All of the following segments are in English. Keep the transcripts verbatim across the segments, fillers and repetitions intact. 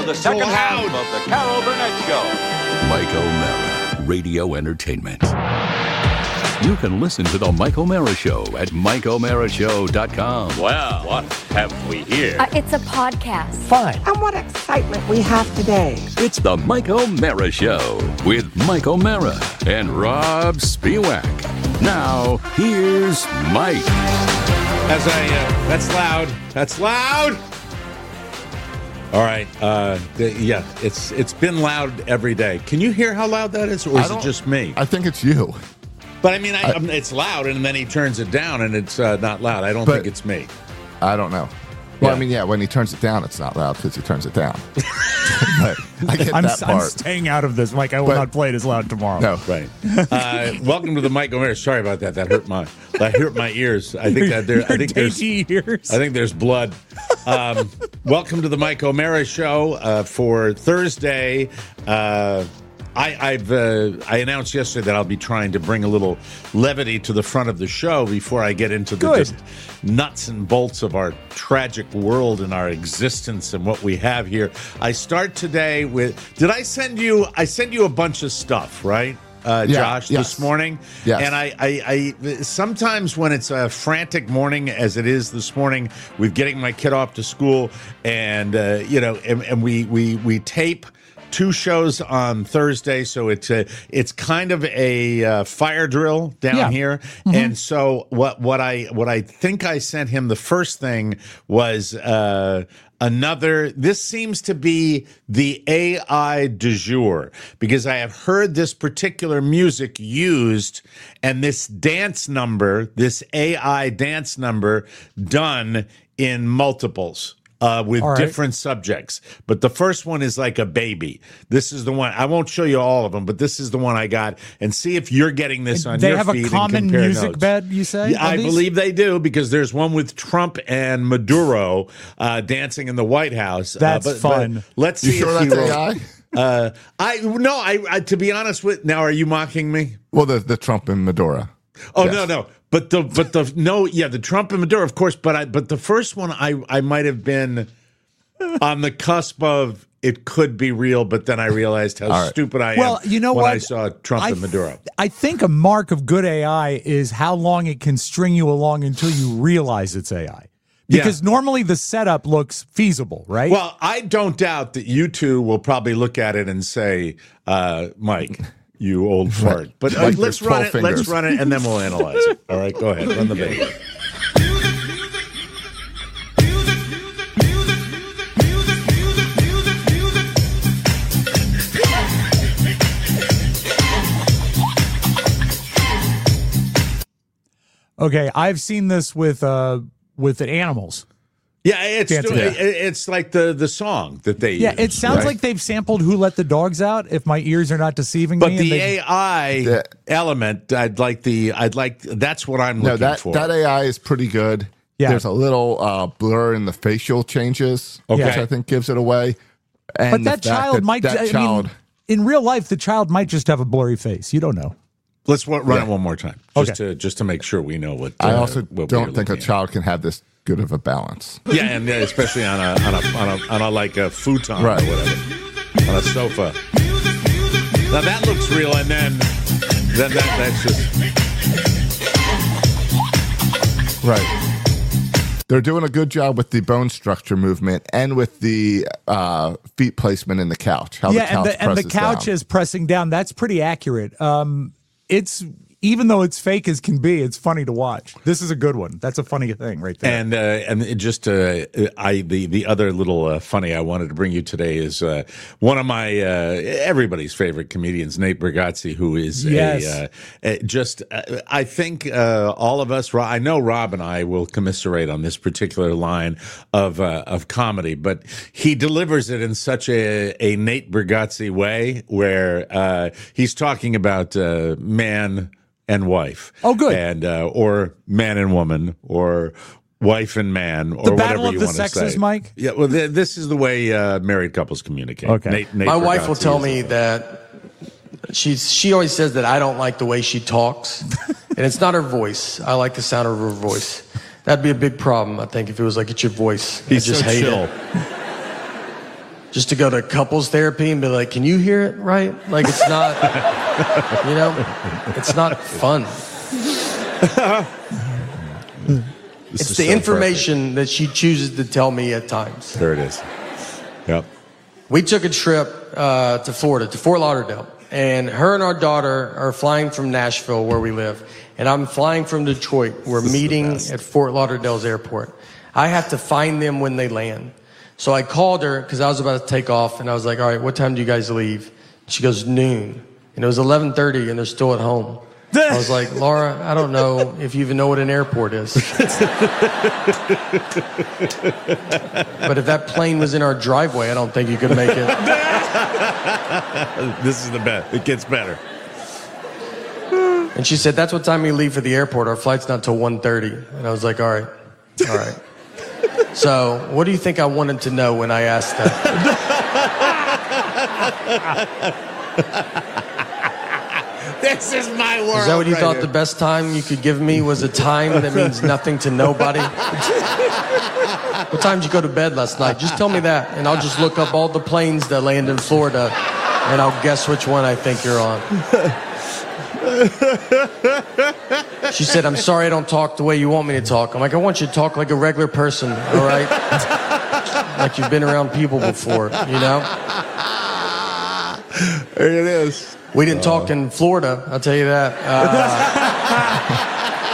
for the second half of the Carol Burnett Show. Mike O'Mara, Radio Entertainment. You can listen to The Mike O'Mara Show at mike o'mara show dot com. Well, what have we here? Uh, it's a podcast. Fine. And what excitement we have today. It's The Mike O'Mara Show with Mike O'Mara and Rob Spiewak. Now, here's Mike. As I, uh, that's loud. That's loud. All right. Uh, the, yeah, it's it's been loud every day. Can you hear how loud that is, or is it just me? I think it's you. But I mean, I, I, I'm, it's loud, and then he turns it down, and it's uh, not loud. I don't think it's me. I don't know. Well, Yeah. I mean, yeah, when he turns it down, it's not loud because he turns it down. But I get I'm, that part. I'm staying out of this, Mike. I will But- not play it as loud tomorrow. No. Right. Uh, welcome to the Mike O'Mara. Sorry about that. That hurt my that hurt my ears. I think that there. I Your think there's. dainty ears. I think there's blood. Um, welcome to the Mike O'Mara Show uh, for Thursday. Uh, I, I've uh, I announced yesterday that I'll be trying to bring a little levity to the front of the show before I get into the Good. just nuts and bolts of our tragic world and our existence and what we have here. I start today with. Did I send you? I send you a bunch of stuff, right? Uh, Yeah, Josh, yes. this morning. Yes. And I, I, I sometimes when it's a frantic morning, as it is this morning, with getting my kid off to school, and uh, you know, and, and we we we tape two shows on Thursday, so it's a, it's kind of a uh, fire drill down Yeah. here. And so what what I what I think I sent him, the first thing was uh, another. This seems to be the A I du jour, because I have heard this particular music used and this dance number, this A I dance number, done in multiples. Uh, with All right. different subjects. But the first one is like a baby. This is the one. I won't show you all of them, but this is the one I got. And see if you're getting this on They your have feed a and common compare music notes. bed, you say? Yeah, on I these? believe they do, because there's one with Trump and Maduro uh, dancing in the White House. That's uh, but, fun. But let's You see sure if he that's wrote- A I? Uh, I no, I, I to be honest with now, are you mocking me? Well, the, the Trump and Maduro. Oh Yes. no, no. But the but the no, yeah, the Trump and Maduro, of course. But I but the first one, I I might have been on the cusp of it could be real, but then I realized how right. stupid I Well, am you know when what? I saw Trump I and Maduro. th- I think a mark of good A I is how long it can string you along until you realize it's A I. Because Yeah. normally the setup looks feasible, right? Well, I don't doubt that you two will probably look at it and say, uh, Mike, you old fart. But uh, Like let's there's run it, twelve let's fingers. run it, and then we'll analyze it. All right, go ahead, run the baby. okay, I've seen this with uh with animals. Yeah, it's Dancing. it- it's like the the song that they Yeah, use, it sounds right? like they've sampled Who Let the Dogs Out, if my ears are not deceiving But me. the and they- A I Yeah. element, I'd like the, I'd like that's what I'm No, looking that, for. that A I is pretty good. Yeah. There's a little uh, blur in the facial changes, Okay. which I think gives it away. And But the that fact child that might, that I child, mean, in real life, the child might just have a blurry face. You don't know. Let's wa- run Yeah. it one more time, just Okay. to just to make sure we know what. Uh, I also what don't we're think a looking at. child can have this good of a balance. Yeah, and uh, especially on a on a on a, on a like a futon Right. or whatever, on a sofa. Now that looks real, and then then that that's just Right. They're doing a good job with the bone structure movement and with the uh, feet placement in the couch. How yeah, the couch and the, and the presses couch down. is pressing down. That's pretty accurate. Um, it's even though it's fake as can be, it's funny to watch. This is a good one. That's a funny thing right there. And uh, and it just uh, I the the other little uh, funny I wanted to bring you today is uh, one of my uh, everybody's favorite comedians, Nate Bargatze, who is Yes. a, uh, uh, just uh, I think uh, all of us. I know Rob and I will commiserate on this particular line of uh, of comedy, but he delivers it in such a a Nate Bargatze way where uh, he's talking about uh, man and wife. Oh, good. And uh, or man and woman, or wife and man, or The battle whatever of you the want to sexes, say. Mike? Yeah, well, th- this is the way uh, married couples communicate. Okay. Nate, Nate My wife will Bargatze tell is- me that she's she always says that I don't like the way she talks, and it's not her voice. I like the sound of her voice. That'd be a big problem, I think, if it was like it's your voice. He's I just so hate chill. it. just to go to couples therapy and be like, can you hear it right? Like, it's not, you know, it's not fun. It's the so information perfect. that she chooses to tell me at times. There it is. Yep. We took a trip uh, to Florida, to Fort Lauderdale. And her and our daughter are flying from Nashville, where we live. And I'm flying from Detroit. We're meeting at Fort Lauderdale's airport. I have to find them when they land. So I called her because I was about to take off. And I was like, all right, what time do you guys leave? She goes, noon. And it was eleven thirty and they're still at home. I was like, Laura, I don't know if you even know what an airport is. But if that plane was in our driveway, I don't think you could make it. This is the best. It gets better. And she said, that's what time we leave for the airport. Our flight's not till one thirty. And I was like, all right, all right. So what do you think I wanted to know when I asked that? This is my world. Is that what you right thought here. the best time you could give me was a time that means nothing to nobody? What time did you go to bed last night? Just tell me that, and I'll just look up all the planes that land in Florida, and I'll guess which one I think you're on. She said, I'm sorry I don't talk the way you want me to talk. I'm like, I want you to talk like a regular person, all right? Like you've been around people before, you know? There it is. We didn't talk in Florida, I'll tell you that. Uh,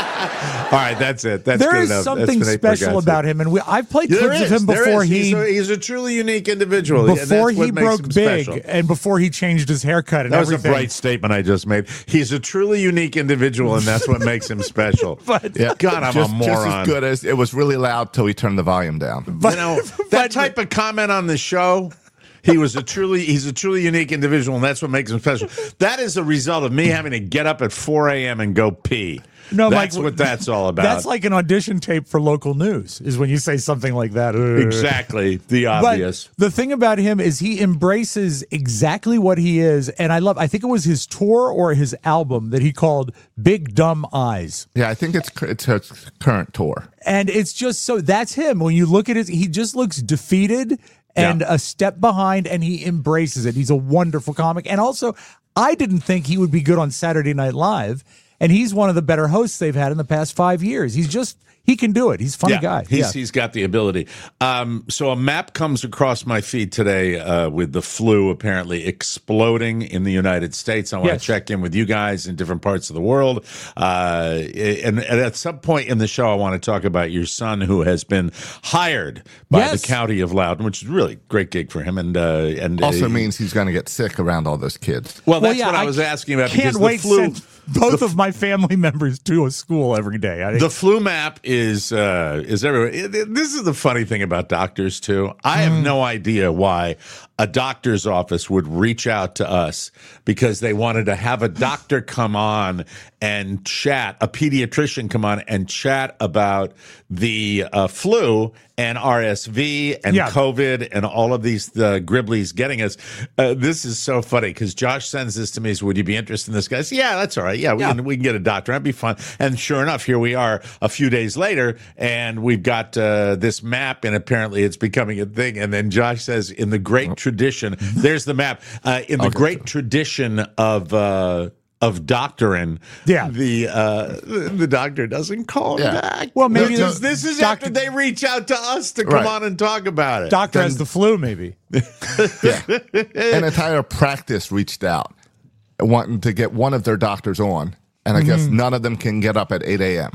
All right, that's it. That's There good is enough. something That's special about him, and we, I've played Yeah, there clips is. of him There before is. he He's a, he's a truly unique individual. and before that's what he makes broke him big special. and before he changed his haircut and That was everything. a bright statement I just made. He's a truly unique individual, and that's what makes him special. But Yeah. God, I'm just, a moron. Just as good as it was really loud till we turned the volume down. you know, that type of comment on the show. He was a truly, he's a truly unique individual, and that's what makes him special. That is a result of me having to get up at four a.m. and go pee. No, that's Mike, what that's all about. That's like an audition tape for local news, is when you say something like that. exactly the obvious. But the thing about him is he embraces exactly what he is, and I love. I think it was his tour or his album that he called "Big Dumb Eyes." Yeah, I think it's it's his current tour. And it's just so that's him. When you look at it, he just looks defeated and Yeah. a step behind, and he embraces it. He's a wonderful comic. And also, I didn't think he would be good on Saturday Night Live, and he's one of the better hosts they've had in the past five years. He's just, he can do it. He's a funny yeah, guy. He's, yeah. he's got the ability. Um, so a map comes across my feed today uh, with the flu apparently exploding in the United States. I want Yes. to check in with you guys in different parts of the world. Uh, and, and at some point in the show, I want to talk about your son who has been hired by Yes. the county of Loudoun, which is really a great gig for him. And uh, and Also uh, means he's going to get sick around all those kids. well, that's Well, yeah, what I, I was asking about Can't because wait the flu. to send both of my family members to a school every day. I think. The flu map is uh, is everywhere. It- it- this is the funny thing about doctors too. I have no idea why a doctor's office would reach out to us because they wanted to have a doctor come on and chat, a pediatrician come on and chat about the uh, flu and R S V and Yeah. COVID and all of these uh, gribblies getting us. Uh, this is so funny because Josh sends this to me. So would you be interested in this, guys? Yeah, that's all right. Yeah, we, Yeah. Can, we can get a doctor. That'd be fun. And sure enough, here we are a few days later, and we've got uh, this map, and apparently it's becoming a thing. And then Josh says, in the great tradition, there's the map. Uh, in the Okay. great tradition of uh, of doctoring, Yeah. the uh, the the doctor doesn't call Yeah. back. Well, maybe this, the- this is doctor- after they reach out to us to come Right. on and talk about it. Doctor has the flu, maybe. Yeah. An entire practice reached out wanting to get one of their doctors on, and I guess none of them can get up at eight a.m.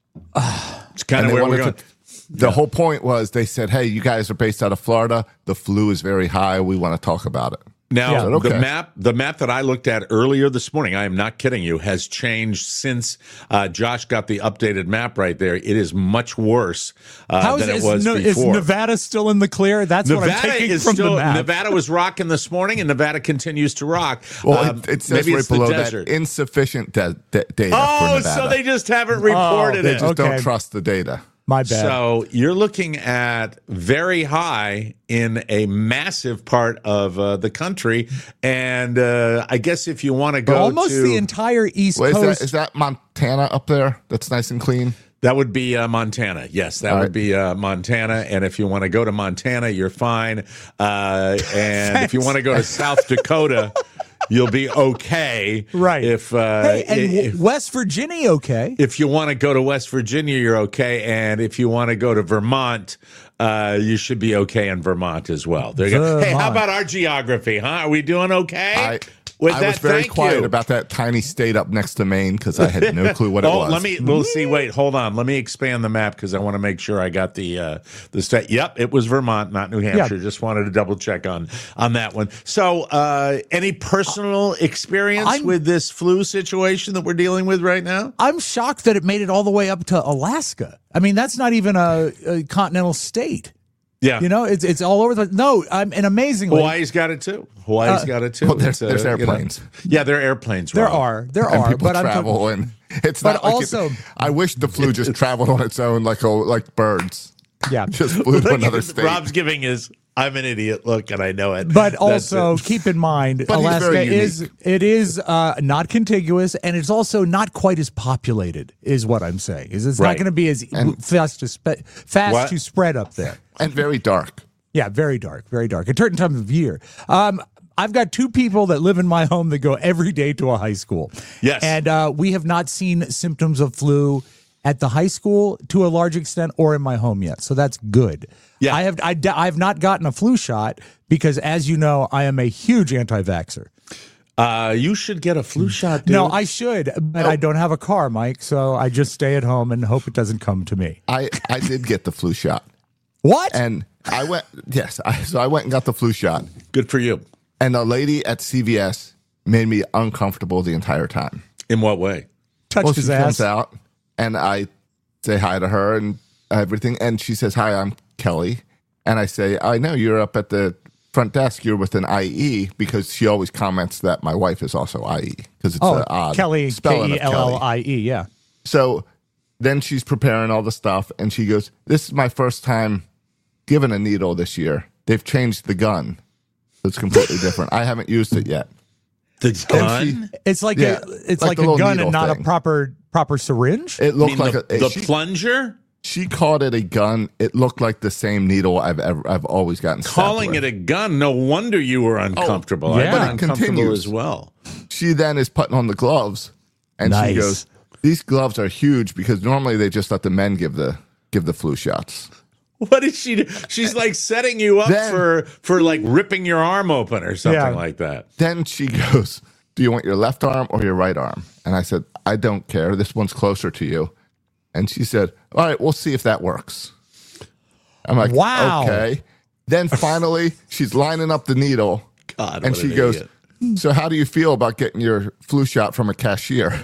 It's kind And of they where we're wanted going. to- The whole point was they said, hey, you guys are based out of Florida. The flu is very high. We want to talk about it. Now, Yeah. the Okay. map, the map that I looked at earlier this morning, I am not kidding you, has changed since uh, Josh got the updated map right there. It is much worse uh, How is, than it is, was no- is before. Nevada still in the clear? That's what I'm Nevada taking is from still the map. Nevada was rocking this morning, and Nevada continues to rock. Well, Um, it, it says maybe right it's the below that desert. insufficient de- de- data for Oh, Nevada. so they just haven't reported They it. just Okay. don't trust the data. My bad. So you're looking at very high in a massive part of uh, the country, and uh, I guess if you want to But go almost to the entire East Well, is, Coast. that, is that Montana up there? That's nice and clean. That would be uh, Montana. Yes, that All would right. be uh, Montana. And if you want to go to Montana, you're fine. Uh, and if you want to go to South Dakota, you'll be okay. Right. If uh, Hey, and if, West Virginia, okay. if you want to go to West Virginia, you're okay. And if you want to go to Vermont, uh, you should be okay in Vermont as well. There you go. Hey, how Vermont. about our geography? Huh? Are we doing okay? I, With I that, was very thank quiet you. about that tiny state up next to Maine because I had no clue what it oh, was. let me. We'll see. Wait, hold on. Let me expand the map because I want to make sure I got the uh, the state. Yep, it was Vermont, not New Hampshire. Yeah. Just wanted to double check on on that one. So, uh, any personal experience I'm- with this flu situation that we're dealing with right now? I'm shocked that it made it all the way up to Alaska. I mean, that's not even a, a continental state. Yeah, You know, it's it's all over the. No, I'm and amazingly, Hawaii's got it too. Hawaii's Uh, got it too. well, there's- It's, uh, there's you know- airplanes. yeah, there are airplanes. there Rob. are there and are, people but I'm travel, talking- and it's But not like also- it, I wish the flu just traveled on its own, like a, like birds. yeah. Just flew to Look another at- state. Rob's giving his "I'm an idiot" look, and I know it. But That's also it. keep in mind, But he's Alaska very is unique. it is uh, not contiguous, and it's also not quite as populated. Is what I'm saying. Is it's Right. not going to be as And- fast to spe- fast What? to spread up there. And very dark. Yeah, very dark, very dark. At certain times of year. Um, I've got two people that live in my home that go every day to a high school. Yes. And uh, we have not seen symptoms of flu at the high school to a large extent or in my home yet. So that's good. Yeah. I have I, I've not gotten a flu shot because, as you know, I am a huge anti-vaxxer. uh, you should get a flu shot, dude. No, I should, but I don't have a car, Mike. So I just stay at home and hope it doesn't come to me. I, I did get the flu shot. What? And I went, yes, I, so I went and got the flu shot. Good for you. And the lady at C V S made me uncomfortable the entire time. In what way? Touched Well, his she comes ass. out, and I say hi to her and everything. And she says, "Hi, I'm Kelly." And I say, "I know you're up at the front desk. You're with an I E," because she always comments that my wife is also I E because it's Oh, an odd Kelly, spelling K of E L L Kelly. I E, yeah. So then she's preparing all the stuff, and she goes, "This is my first time given a needle this year. They've changed the gun. It's completely different. I haven't used it yet." The And gun? she- It's like Yeah, a it's like like, the a little gun needle and not thing. a proper proper syringe. It I looked mean, like the, a, the she, plunger? she called it a gun. It looked like the same needle I've ever I've always gotten. stabbed Calling with. it a gun. No wonder you were uncomfortable. yeah. I've been But it uncomfortable continues. as well. She then is putting on the gloves, and Nice. she goes, "These gloves are huge because normally they just let the men give the give the flu shots." What did she do? She's like setting you up Then- for for like ripping your arm open or something Yeah. like that. Then she goes, "Do you want your left arm or your right arm?" And I said, "I don't care. This one's closer to you." And she said, "All right, we'll see if that works." I'm like, Wow. okay." Then finally, she's lining up the needle, God, and what she an goes, idiot. "So how do you feel about getting your flu shot from a cashier?"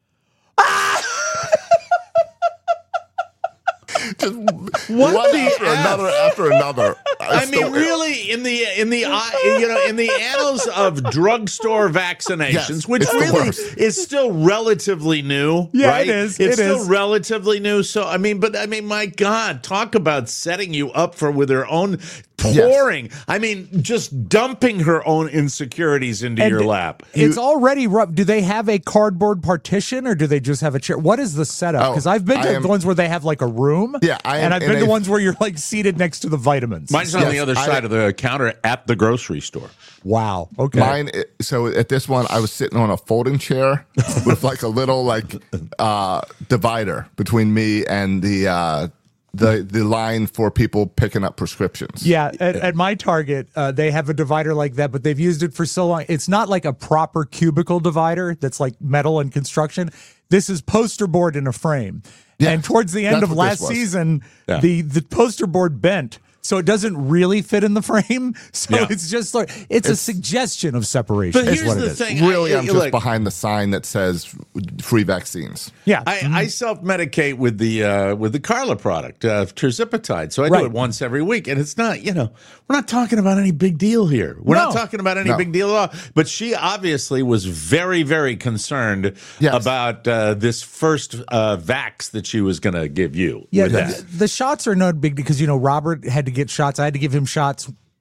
Just one after F? another after another. I It's mean, the- really, in the in the uh, you know in the annals of drugstore vaccinations, Yes, which it's the really worst. is still relatively new, Yeah, right? it is, It's it still is. relatively new. So I mean, but I mean, my God, talk about setting you up for with her own pouring. I mean, just dumping her own insecurities into And your lap. It's already rough. Do they have a cardboard partition or do they just have a chair? What is the setup? Oh, Because I've been to I am- the ones where they have like a room. Yeah, I am and I've in been to a- ones where you're like seated next to the vitamins. Mine's on Yes, the other I- side of the counter at the grocery store. Wow. Okay. Mine. So at this one, I was sitting on a folding chair with like a little like uh, divider between me and the uh, the the line for people picking up prescriptions. Yeah, at, at my Target, uh, they have a divider like that, but they've used it for so long. It's not like a proper cubicle divider that's like metal and construction. This is poster board in a frame. Yeah, and towards the end that's of what this last was. season, Yeah. the, the poster board bent. So it doesn't really fit in the frame. So Yeah. it's just like, it's, a suggestion of separation. But is here's what it the is. thing. Really, I, I'm just look, behind the sign that says free vaccines. Yeah. I, I self-medicate with the uh, with the Carla product, uh, Tirzepatide. So I Right. do it once every week, and it's not, you know, we're not talking about any big deal here. We're not No. talking about any No. big deal at all. But she obviously was very, very concerned Yes. about uh, this first uh, vax that she was going to give you. Yeah, with the, that. the shots are no big because, you know, Robert had to get shots. I had to give him shots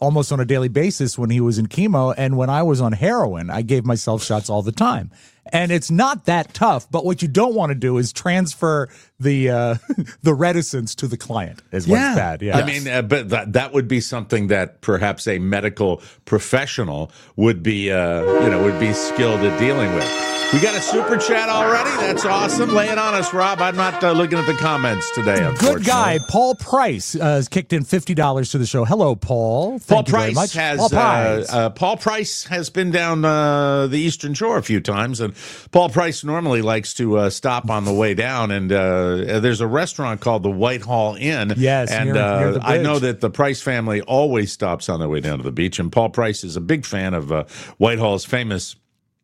almost on a daily basis when he was in chemo. And when I was on heroin, I gave myself shots all the time. And it's not that tough, but what you don't want to do is transfer the uh, the reticence to the client is what's Yeah. bad. Yeah. I mean, uh, but that, that would be something that perhaps a medical professional would be, uh, you know, would be skilled at dealing with. We got a super chat already. That's awesome. Lay it on us, Rob. I'm not uh, looking at the comments today, unfortunately. Good guy, Paul Price, uh, has kicked in fifty dollars to the show. Hello, Paul. Thank Paul you very Price much. has Paul Price. Uh, uh, Paul Price has been down uh, the Eastern Shore a few times, and Paul Price normally likes to uh, stop on the way down. And uh, there's a restaurant called the Whitehall Inn. Yes, and near- uh, near the I know bridge. that the Price family always stops on their way down to the beach, and Paul Price is a big fan of uh, Whitehall's famous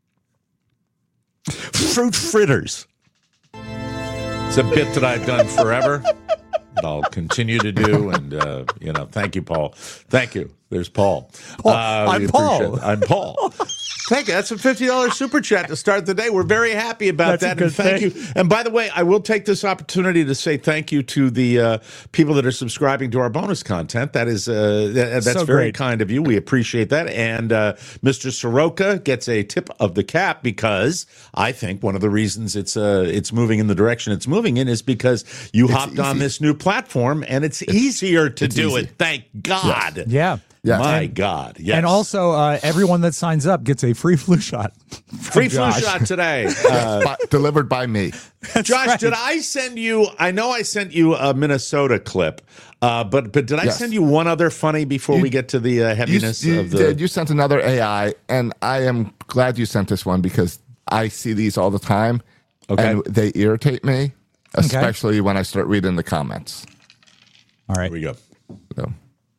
fruit fritters. It's a bit that I've done forever, that I'll continue to do. And, uh, you know, thank you, Paul. Thank you. There's Paul. Paul, Uh, I'm we Paul. appreciate it. I'm Paul. Thank you. That's a fifty dollars super chat to start the day. We're very happy about That's a that. good And thank thing. you. And by the way, I will take this opportunity to say thank you to the uh, people that are subscribing to our bonus content. That is uh, that, that's So very great. kind of you. We appreciate that. And uh, Mister Soroka gets a tip of the cap because I think one of the reasons it's uh, it's moving in the direction it's moving in is because you hopped on easy. this new platform and it's easier to it's do easy. it. Thank God. yeah. Yeah. My And- God. Yes. And also, uh, everyone that signs up gets a free flu shot. from free flu Josh. shot today. Uh, Bi- delivered by me. Josh, right. did I send you? I know I sent you a Minnesota clip, uh, but but did I Yes. send you one other funny before You- we get to the uh, You, heaviness you of the? did. You sent another A I, and I am glad you sent this one because I see these all the time, Okay. and they irritate me, especially when I start reading the comments. All right. Here we go. So,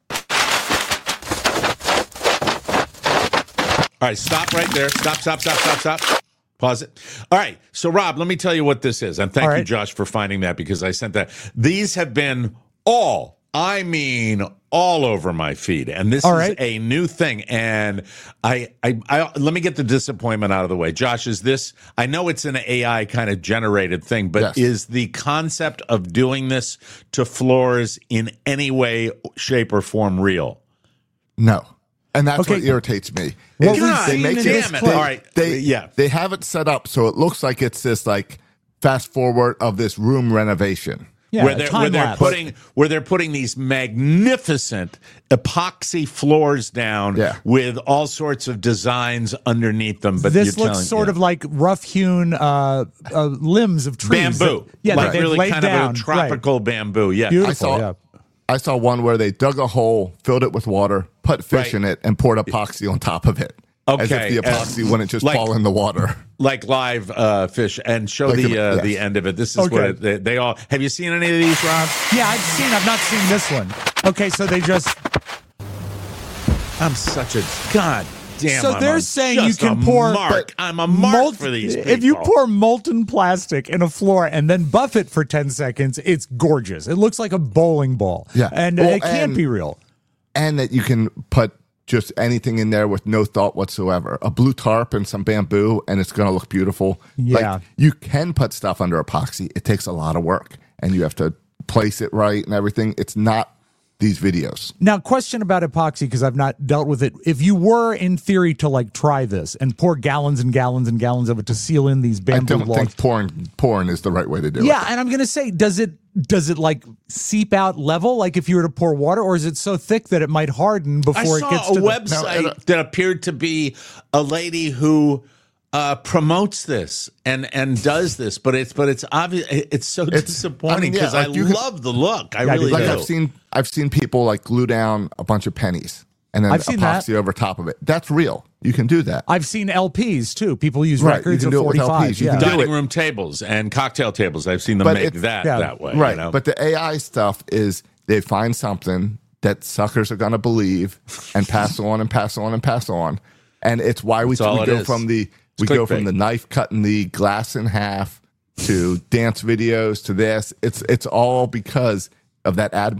All right, stop right there. Stop, stop, stop, stop, stop. Pause it. All right. So, Rob, let me tell you what this is. And thank All you, right. Josh, for finding that because I sent that. These have been all, I mean, all over my feed. And this All is right. a new thing. And I, I, I, let me get the disappointment out of the way. Josh, is this, I know it's an A I kind of generated thing, but Yes. is the concept of doing this to floors in any way, shape, or form real? no. And that's Okay. what irritates me. What Is we've God they seen make in it, this damn it. clip- All right. They, Yeah. they have it set up so it looks like it's this like fast forward of this room renovation. Yeah, where they're, where time they're lapse. putting where they're putting these magnificent epoxy floors down Yeah. with all sorts of designs underneath them. But This you're looks telling- sort yeah. of like rough-hewn uh, uh, limbs of trees. bamboo. that- yeah, like that they've really laid kind down. of a tropical bamboo. Yeah, Right. Beautiful. I saw yeah. I saw one where they dug a hole, filled it with water, put fish Right. in it, and poured epoxy on top of it. As Okay, if the epoxy wouldn't just like- fall in the water. like live uh, fish, and show Like the the- uh, yes. the end of it. This is Okay. what it, they, they all. Have you seen any of these, Rob? Yeah, I've seen. I've not seen this one. Okay, so they just. I'm such a god damn. So I'm they're a- saying you just can a pour- Mark. but I'm a mark Mol- for these people. If you pour molten plastic in a floor and then buff it for ten seconds, it's gorgeous. It looks like a bowling ball. Yeah. And Well, it can't and- be real. And that you can put just anything in there with no thought whatsoever. A blue tarp and some bamboo, and it's going to look beautiful. Yeah. Like, you can put stuff under epoxy. It takes a lot of work, and you have to place it right and everything. It's not these videos. Now, question about epoxy, because I've not dealt with it. If you were, in theory, to like try this and pour gallons and gallons and gallons of it to seal in these I bamboo don't logs. think pouring, pouring is the right way to do Yeah, it. and I'm gonna say, does it does it like seep out level, like if you were to pour water, or is it so thick that it might harden I before saw it gets a to the website No, uh, that appeared to be a lady who uh, promotes this and and does this, but it's but it's obvious it's so disappointing I mean, yeah, because like I, you could- love the look. I Yeah, I really do Like do. I've seen, I've seen people like glue down a bunch of pennies and then I've seen that. epoxy over top of it. That's real. You can do that. I've seen L Ps too. People use Right, you records can of do it with forty-five. L Ps. You Yeah. can do Dining it. room tables and cocktail tables. I've seen them But make it's- that yeah, that way. Right. You know? But the A I stuff is they find something that suckers are going to believe and pass on and pass on and pass on. And it's why we, That's all we it go is. from the we It's go clickbait. from the knife cutting the glass in half to dance videos to this. It's it's all because of that ad money.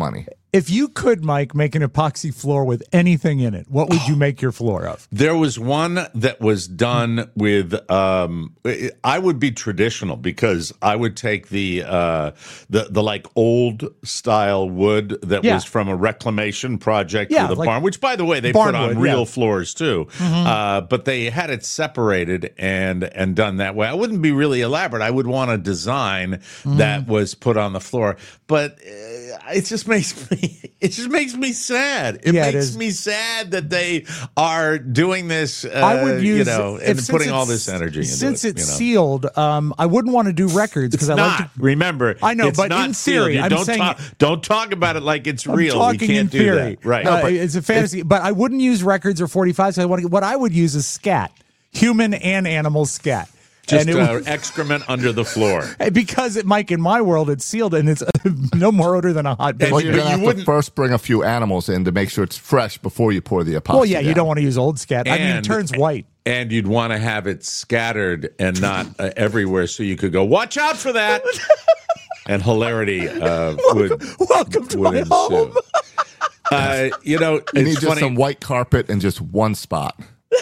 If you could, Mike, make an epoxy floor with anything in it, what would you make your floor of? There was one that was done with. Um, I would be traditional because I would take the uh, the the like old style wood that Yeah. was from a reclamation project Yeah, for the like barn. Which, by the way, they barn put on wood, real yeah. floors too. Uh, but they had it separated and and done that way. I wouldn't be really elaborate. I would want a design that was put on the floor, but uh, it just makes me. It just makes me sad. It Yeah, it makes is. me sad that they are doing this. Uh, I would use, you know, if- and since putting all it's- this energy into since it. it's you know. sealed. Um, I wouldn't want to do records because It's I not. like to. Remember, I know, it's but not in sealed. theory, You I'm don't saying- talk. Don't talk about it like it's I'm real. We talking can't in do theory. that. Right? Uh, it's a fantasy, but I wouldn't use records or forty-fives. I want to, what I would use is scat, human and animal scat. Just and it uh, would- excrement under the floor. because it, Mike, in my world, it's sealed and it's no more odor than a hot And Well, bed. you're but going to you have to wouldn't- first bring a few animals in to make sure it's fresh before you pour the epoxy Well, yeah, you down. don't want to use old scat. I mean, it And- turns white. And you'd want to have it scattered and not uh, everywhere, so you could go, "Watch out for that!" And hilarity uh, would Welcome to would my ensue. home. Uh, you know, You it's need just funny. some white carpet and just one spot.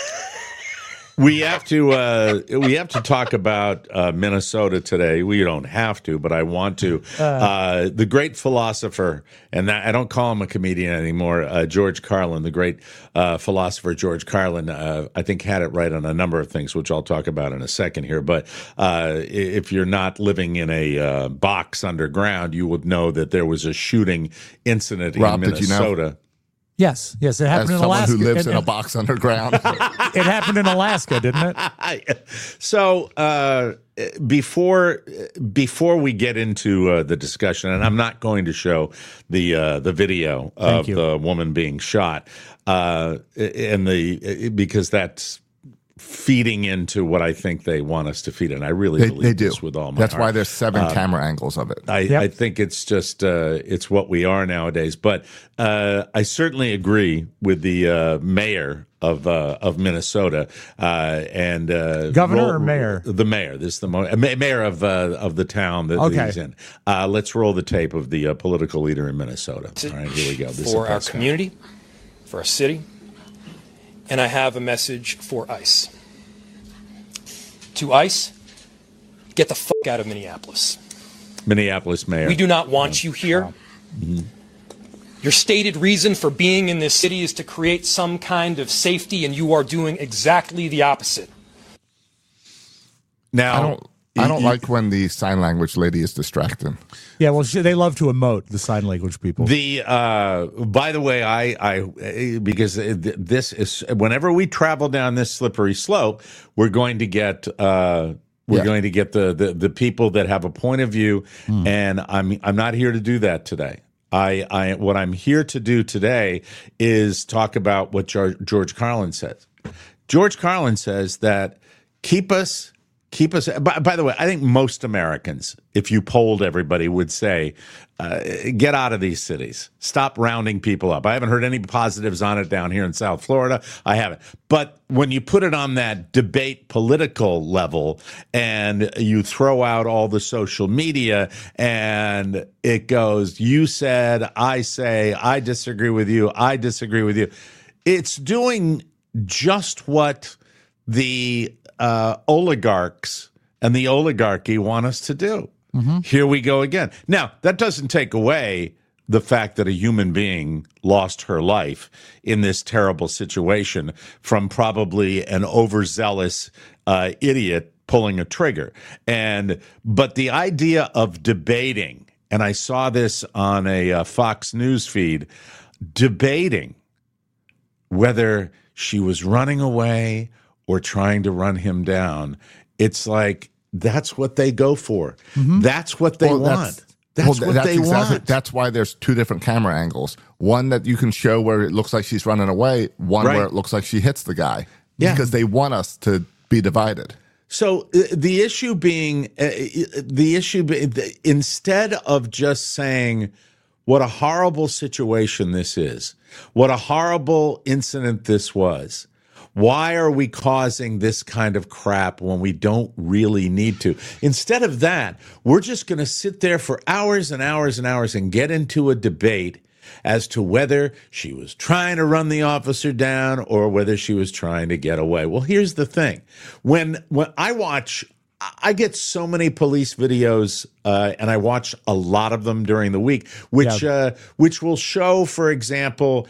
We have to uh, we have to talk about uh, Minnesota today. We don't have to, but I want to. Uh, the great philosopher, and that, I don't call him a comedian anymore. Uh, George Carlin, the great uh, philosopher George Carlin, uh, I think had it right on a number of things, which I'll talk about in a second here. But uh, if you're not living in a uh, box underground, you would know that there was a shooting incident Rob, in did you know? Minnesota. Yes, yes, it As happened in someone Alaska. who lives It- in a box underground. It happened in Alaska, didn't it? So uh, before before we get into uh, the discussion, and I'm not going to show the uh, the video Thank of you. the woman being shot, uh, and the because that's feeding into what I think they want us to feed, and I really they, believe they do. this with all my That's heart. why there's seven camera angles of it. I, Yep. I think it's just uh, it's what we are nowadays. But uh, I certainly agree with the uh, mayor of uh, of Minnesota uh, and uh, Governor or mayor? The mayor. This is the mo- uh, ma- mayor of uh, of the town that Okay. he's in. Uh, let's roll the tape of the uh, political leader in Minnesota. All right, here we go. This is for our Pascal. community, for our city, and I have a message for ICE. To ICE, get the fuck out of Minneapolis. Minneapolis mayor. We do not want you here. Your stated reason for being in this city is to create some kind of safety, and you are doing exactly the opposite. Now I don't. I don't you- like when the sign language lady is distracting. Yeah, well, she, they love to emote, the sign language people. The uh, by the way, I I because this is whenever we travel down this slippery slope, we're going to get uh, we're Yeah. going to get the, the the people that have a point of view, and I'm I'm not here to do that today. I I what I'm here to do today is talk about what George, George Carlin says. George Carlin says that keep us. Keep us. By, by the way, I think most Americans, if you polled everybody, would say, uh, get out of these cities. Stop rounding people up. I haven't heard any positives on it down here in South Florida. I haven't. But when you put it on that debate political level and you throw out all the social media and it goes, you said, I say, I disagree with you, I disagree with you. It's doing just what the uh, oligarchs and the oligarchy want us to do. Here we go again. Now, that doesn't take away the fact that a human being lost her life in this terrible situation from probably an overzealous uh, idiot pulling a trigger. And but the idea of debating, and I saw this on a uh, Fox News feed, debating whether she was running away or trying to run him down. It's like that's what they go for. That's what they Well, want. That's, well, what that's they exactly- want. That's why there's two different camera angles. One that you can show where it looks like she's running away. One Right. where it looks like she hits the guy. Yeah. Because they want us to be divided. So uh, the issue being, uh, the issue be, the, instead of just saying what a horrible situation this is, what a horrible incident this was, why are we causing this kind of crap when we don't really need to? Instead of that, we're just going to sit there for hours and hours and hours and get into a debate as to whether she was trying to run the officer down or whether she was trying to get away. Well, here's the thing. When when I watch, I get so many police videos, uh, and I watch a lot of them during the week, which Yeah. uh, which will show, for example,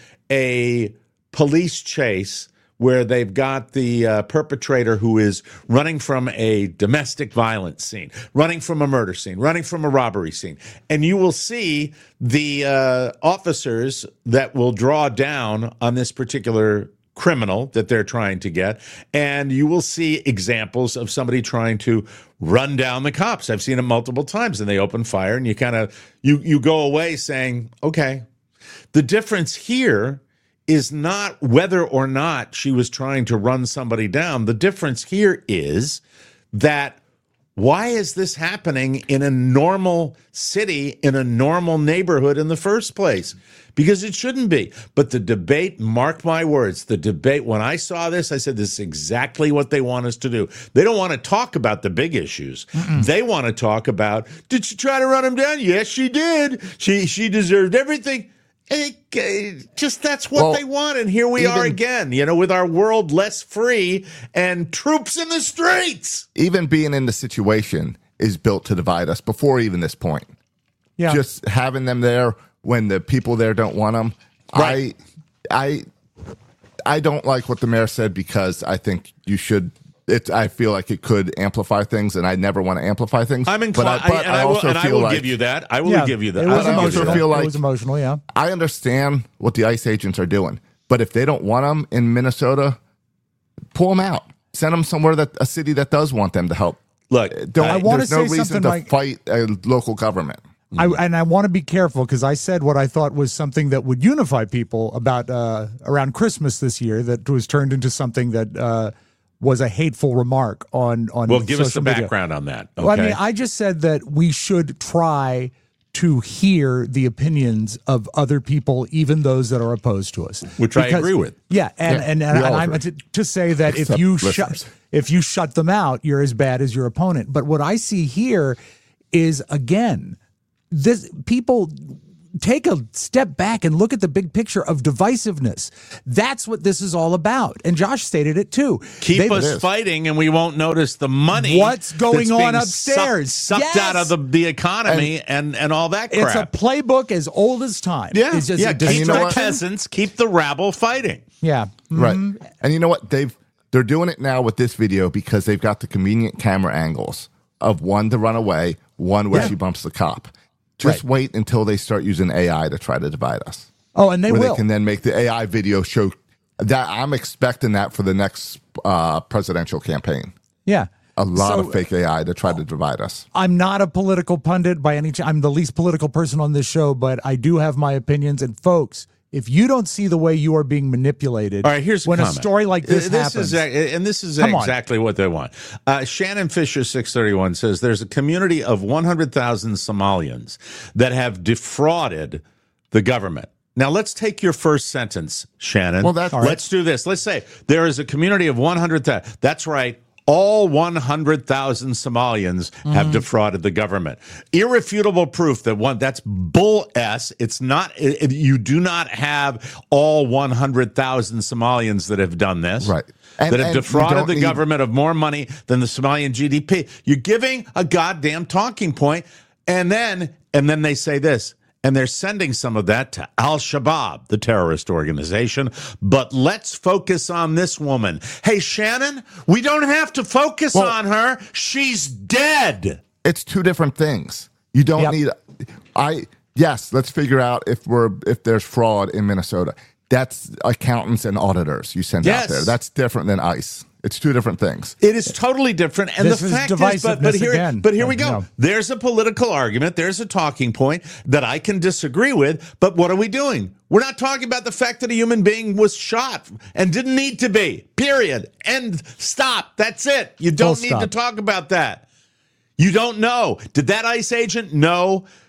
a police chase where they've got the uh, perpetrator who is running from a domestic violence scene, running from a murder scene, running from a robbery scene. And you will see the uh, officers that will draw down on this particular criminal that they're trying to get. And you will see examples of somebody trying to run down the cops. I've seen it multiple times, and they open fire, and you kind of, you, you go away saying, okay. The difference here is not whether or not she was trying to run somebody down. The difference here is that why is this happening in a normal city, in a normal neighborhood in the first place? Because it shouldn't be. But the debate, mark my words, the debate, when I saw this, I said, this is exactly what they want us to do. They don't want to talk about the big issues. Mm-mm. They want to talk about, did she try to run him down? Yes, she did. She, she deserved everything. It, it, just that's what well, they want, and here we even, are again, you know, with our world less free and troops in the streets. Even being in the situation is built to divide us before even this point. Yeah. Just having them there when the people there don't want them. Right. I, I, I don't like what the mayor said because I think you should. It, I feel like it could amplify things, and I never want to amplify things. I'm inclined, but I, but and I, I will, also and I feel will like, give you that. I will Yeah, give you that. It was I also emotional. feel like- it was emotional, yeah. I understand what the ICE agents are doing, but if they don't want them in Minnesota, pull them out. Send them somewhere that a city that does want them to help. Look, Don't, I wanna there's no say reason something to like- fight a local government. I, and I want to be careful because I said what I thought was something that would unify people about uh, around Christmas this year that was turned into something that uh, was a hateful remark on on well, give us the social media. background on that. Okay? Well, I mean, I just said that we should try to hear the opinions of other people, even those that are opposed to us. Which I agree with. Yeah, and Yeah, and, and, we all and I'm agree. to, to say that if Except you listeners. shut if you shut them out, you're as bad as your opponent. But what I see here is, again, this people take a step back and look at the big picture of divisiveness. That's what this is all about. And Josh stated it too. Keep They've- us fighting, and we won't notice the money. What's going that's on being upstairs. Sucked, sucked Yes. out of the, the economy and, and all that crap. It's a playbook as old as time. yeah, It's just yeah. a Keep you know the what? peasants, keep the rabble fighting. Yeah. Right. And you know what? They've they're doing it now with this video because they've got the convenient camera angles of one to run away, one where Yeah. she bumps the cop. Just Right. wait until they start using A I to try to divide us. Oh, and they where will. they can then make the A I video show that. I'm expecting that for the next uh, presidential campaign. yeah. A lot So, of fake A I to try to divide us. I'm not a political pundit by any chance. I'm the least political person on this show, but I do have my opinions. And folks, if you don't see the way you are being manipulated, All right, here's a when a comment. story like this, Uh, this happens, is a- and this is Come on. exactly what they want. Uh, Shannon Fisher six thirty-one says there's a community of one hundred thousand Somalians that have defrauded the government. Now let's take your first sentence, Shannon. Well, that's- let's do this. Let's say there is a community of one hundred thousand. That's right. All one hundred thousand Somalians have defrauded the government. Irrefutable proof that one, that's bull S. It's not, it, you do not have all one hundred thousand Somalians that have done this. Right. And- that have and you defrauded don't the need- government of more money than the Somalian G D P. You're giving a goddamn talking point, and then, and then they say this. And they're sending some of that to Al-Shabaab, the terrorist organization. But let's focus on this woman. Hey, Shannon, we don't have to focus Well- on her. She's dead. It's two different things. You don't Yep. need. I yes. Let's figure out if we're if there's fraud in Minnesota. That's accountants and auditors you send Yes. out there. That's different than ICE. It's two different things. It is totally different. And This the is fact is, but, but divisiveness here, again. but here we Oh, go. no. There's a political argument. There's a talking point that I can disagree with. But what are we doing? We're not talking about the fact that a human being was shot and didn't need to be. Period. End. Stop. That's it. You don't Full need stop. to talk about that. You don't know. Did that ICE agent know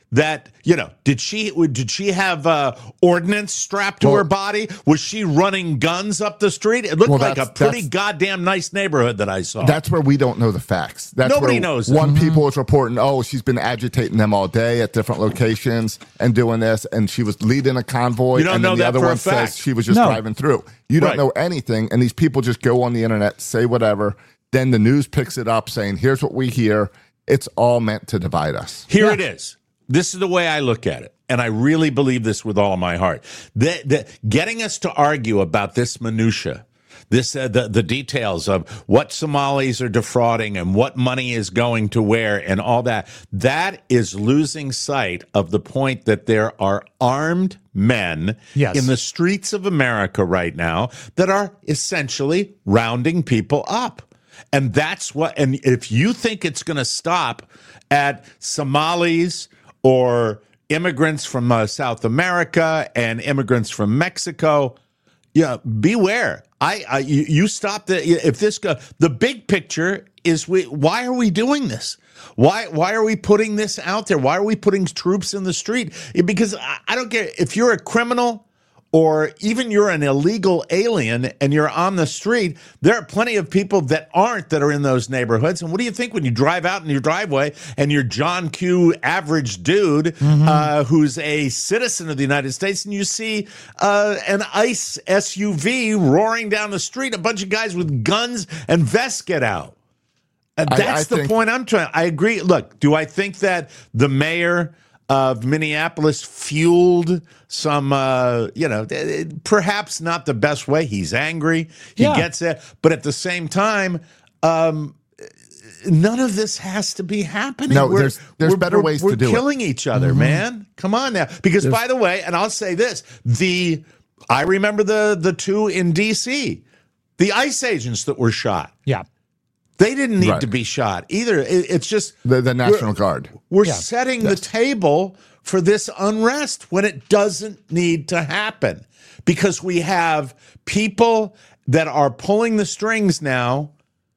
that, you know, did she did she have uh, ordnance strapped to Well- her body? Was she running guns up the street? It looked Well, like a that's- pretty that's- goddamn nice neighborhood that I saw. That's where we don't know the facts. That's Nobody where knows. One Mhm. people is reporting, oh, she's been agitating them all day at different locations and doing this, and she was leading a convoy. You don't and know then the that other for a one fact. says she was just No. driving through. You don't Right. know anything, and these people just go on the internet, say whatever. Then the news picks it up, saying, "Here's what we hear." It's all meant to divide us. Here it is. This is the way I look at it. And I really believe this with all my heart. The, the, getting us to argue about this minutia, this uh, the, the details of what Somalis are defrauding and what money is going to where and all that, that is losing sight of the point that there are armed men Yes. in the streets of America right now that are essentially rounding people up. And that's what, and if you think it's going to stop at Somalis or immigrants from uh, South America and immigrants from Mexico, yeah, beware. I, I you, you stop the if this go the big picture is we why are we doing this? Why why are we putting this out there? Why are we putting troops in the street? Because I, I don't care if you're a criminal or even you're an illegal alien and you're on the street, there are plenty of people that aren't that are in those neighborhoods. And what do you think when you drive out in your driveway and you're John Q. average dude uh, who's a citizen of the United States and you see uh, an ICE S U V roaring down the street, a bunch of guys with guns and vests get out. And I- that's I the think- point I'm trying. I agree. Look, do I think that the mayor of Minneapolis fueled some, uh, you know, perhaps not the best way? He's angry. He Yeah. gets it. But at the same time, um, none of this has to be happening. No, We're- there's- there's we're- better we're- ways to we're do it. killing each other, man. Come on now. Because by the way, and I'll say this, the I remember the the two in D C, the ICE agents that were shot. Yeah. They didn't need Right. to be shot either. It- it's just The, the National we're- Guard. We're Yeah. setting the table for this unrest when it doesn't need to happen because we have people that are pulling the strings now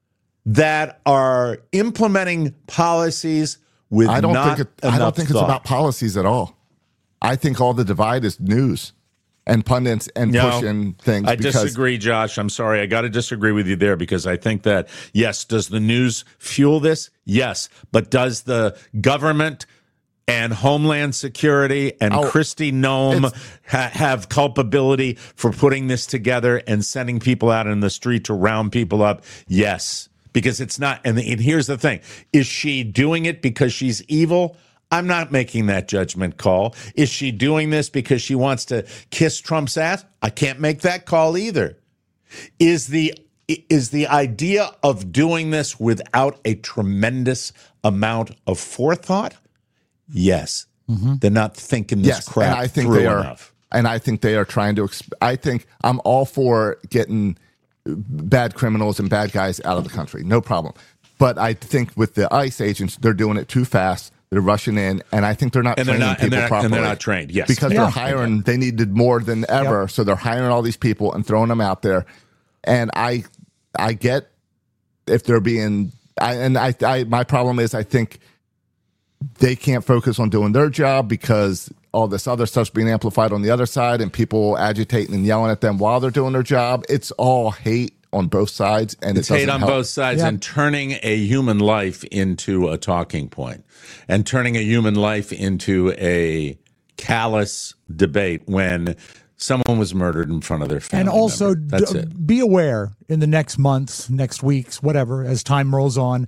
that are implementing policies with I don't not think it, I enough don't think it's thought. about policies at all. I think all the divide is news and pundits and No, pushing things. I because disagree, Josh. I'm sorry. I got to disagree with you there because I think that, yes, does the news fuel this? Yes. But does the government and Homeland Security and Oh, Kristi Noem it's- ha- have culpability for putting this together and sending people out in the street to round people up? Yes. Because it's not. And, and here's the thing. Is she doing it because she's evil? I'm not making that judgment call. Is she doing this because she wants to kiss Trump's ass? I can't make that call either. Is the is the idea of doing this without a tremendous amount of forethought? Yes. They're not thinking this yes, crap and I think through they are, enough. and I think they are trying to. Exp- I think I'm all for getting bad criminals and bad guys out of the country, no problem. But I think with the ICE agents, they're doing it too fast. They're rushing in, and I think they're not And they're training not- and people they're- properly. and they're not trained, yes. because Yeah. they're hiring. They needed more than ever, so they're hiring all these people and throwing them out there. And I, I get if they're being. I, and I, I, my problem is, I think they can't focus on doing their job because all this other stuff's being amplified on the other side, and people agitating and yelling at them while they're doing their job. It's all hate on both sides, and It's it doesn't hate on help. both sides Yeah. and turning a human life into a talking point and turning a human life into a callous debate when someone was murdered in front of their family And also, member. That's d- it. be aware in the next months, next weeks, whatever, as time rolls on.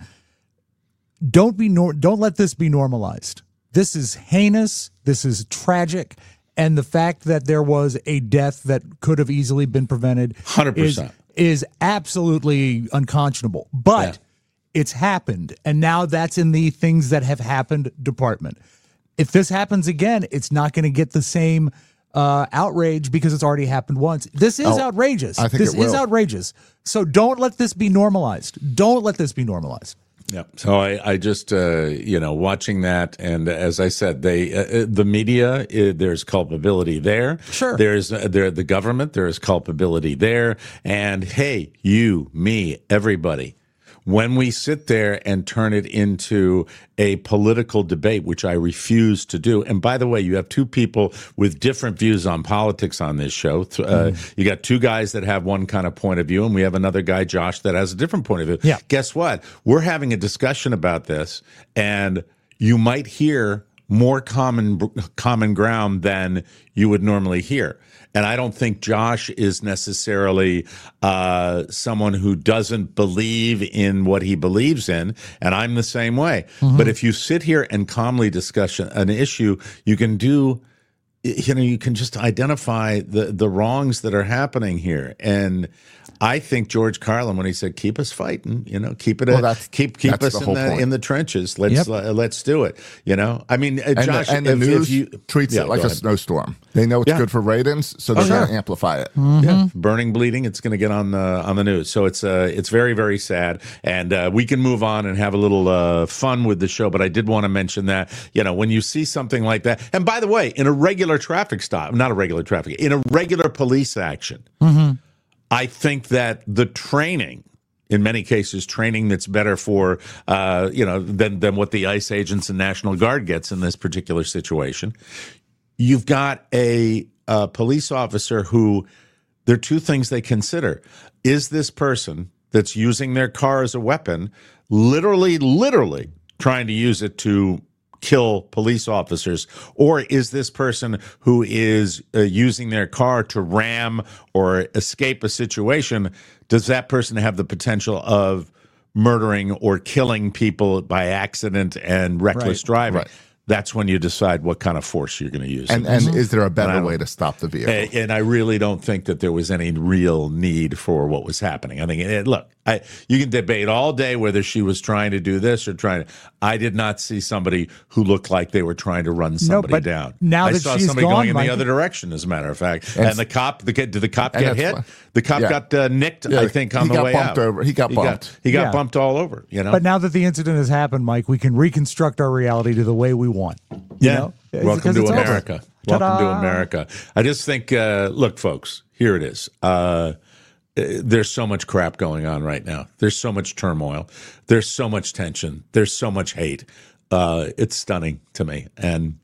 Don't be nor- don't let this be normalized. This is heinous. This is tragic, and the fact that there was a death that could have easily been prevented, one hundred is percent. is absolutely unconscionable. But it's happened, and now that's in the things that have happened department. If this happens again, it's not going to get the same uh, outrage because it's already happened once. This is Oh, outrageous. I think this it is will. outrageous. So don't let this be normalized. Don't let this be normalized. Yeah. So I, I just, uh, you know, watching that, and as I said, they, uh, uh, the media, uh, there's culpability there. Sure. There's uh, there the government, there is culpability there, and hey, you, me, everybody, when we sit there and turn it into a political debate, which I refuse to do. And by the way, you have two people with different views on politics on this show. Uh, mm. You got two guys that have one kind of point of view, and we have another guy, Josh, that has a different point of view. Yeah. Guess what? We're having a discussion about this, and you might hear more common common ground than you would normally hear. And I don't think Josh is necessarily uh, someone who doesn't believe in what he believes in, and I'm the same way. Mm-hmm. But if you sit here and calmly discuss an issue, you can do, you know, you can just identify the the wrongs that are happening here. And I think George Carlin, when he said "keep us fighting," you know, keep it, well, a, keep keep us us the in the, in the trenches. Let's Yep. uh, let's do it. You know, I mean, uh, And Josh, the, and the if, news if you, treats yeah, it like go a ahead. snowstorm. They know it's Yeah. good for ratings, so they're Oh, going sure. to amplify it. Yeah, burning, bleeding. It's going to get on the on the news. So it's uh it's very very sad, and uh, we can move on and have a little uh, fun with the show. But I did want to mention that, you know, when you see something like that, and by the way, in a regular traffic stop, not a regular traffic, in a regular police action, Mm-hmm. I think that the training, in many cases, training that's better for, uh, you know, than than what the ICE agents and National Guard gets in this particular situation. You've got a, a police officer who, there are two things they consider. Is this person that's using their car as a weapon literally, literally trying to use it to kill police officers, or is this person who is uh, using their car to ram or escape a situation, does that person have the potential of murdering or killing people by accident and reckless Right. driving? Right. That's when you decide what kind of force you're going to use. And, in this. and is there a And I better don't- way to stop the vehicle? And, and I really don't think that there was any real need for what was happening. I think, it, look, I, you can debate all day whether she was trying to do this or trying to. I did not see somebody who looked like they were trying to run somebody but down. now I that saw she's somebody gone, going in Mike- the other direction, as a matter of fact. And, And- the cop, the kid, did the cop and get that's hit? why- The cop yeah. got uh, nicked, Yeah, I think, on he the got way bumped out. over. He got bumped. He got Yeah. bumped all over. You know. But now that the incident has happened, Mike, we can reconstruct our reality to the way we want. You Yeah. know? It's Welcome because to it's over. America. Welcome to Ta-da. America. I just think, uh, look, folks, here it is. Uh, there's so much crap going on right now. There's so much turmoil. There's so much tension. There's so much hate. Uh, it's stunning to me. And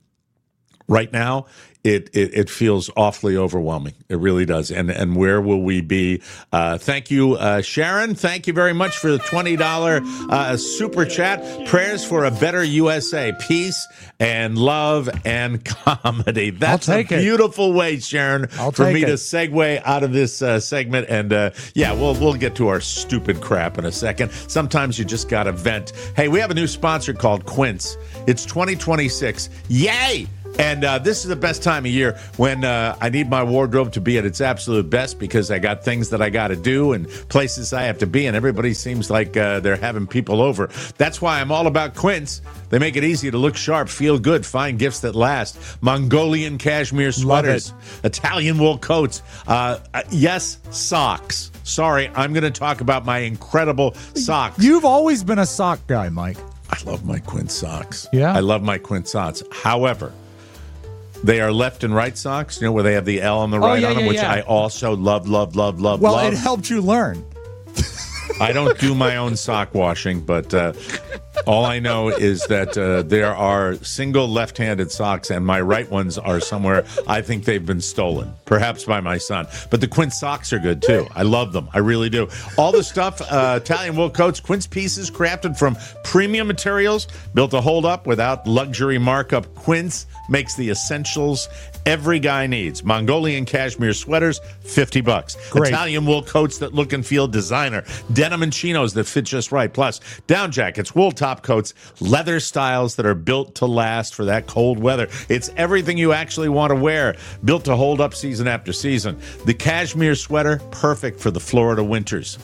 right now, it, it it feels awfully overwhelming. It really does. And and where will we be? Uh, thank you, uh, Sharon. Thank you very much for the twenty dollars uh, super chat. Prayers for a better U S A. Peace and love and comedy. That's I'll take a it. beautiful way, Sharon, I'll for take me it. to segue out of this uh, segment. And uh, yeah, we'll we'll get to our stupid crap in a second. Sometimes you just got to vent. Hey, we have a new sponsor called Quince. It's twenty twenty-six. Yay! And uh, this is the best time of year when uh, I need my wardrobe to be at its absolute best, because I got things that I got to do and places I have to be, and everybody seems like uh, they're having people over. That's why I'm all about Quince. They make it easy to look sharp, feel good, find gifts that last. Mongolian cashmere sweaters, Italian wool coats, uh, uh, yes, socks. Sorry, I'm going to talk about my incredible socks. You've always been a sock guy, Mike. I love my Quince socks. Yeah? I love my Quince socks. However, they are left and right socks, you know, where they have the L on the right yeah, on them, yeah, which yeah. I also love, love, love, love, Well, love. it helped you learn. I don't do my own sock washing, but uh, all I know is that uh, there are single left-handed socks, and my right ones are somewhere. I think they've been stolen, perhaps by my son. But the Quince socks are good, too. I love them. I really do. All the stuff, uh, Italian wool coats, Quince pieces crafted from premium materials, built to hold up without luxury markup. Quince makes the essentials every guy needs. Mongolian cashmere sweaters, fifty bucks. Great. Italian wool coats that look and feel designer. Denim and chinos that fit just right. Plus, down jackets, wool top coats, leather styles that are built to last for that cold weather. It's everything you actually want to wear, built to hold up season after season. The cashmere sweater, perfect for the Florida winters.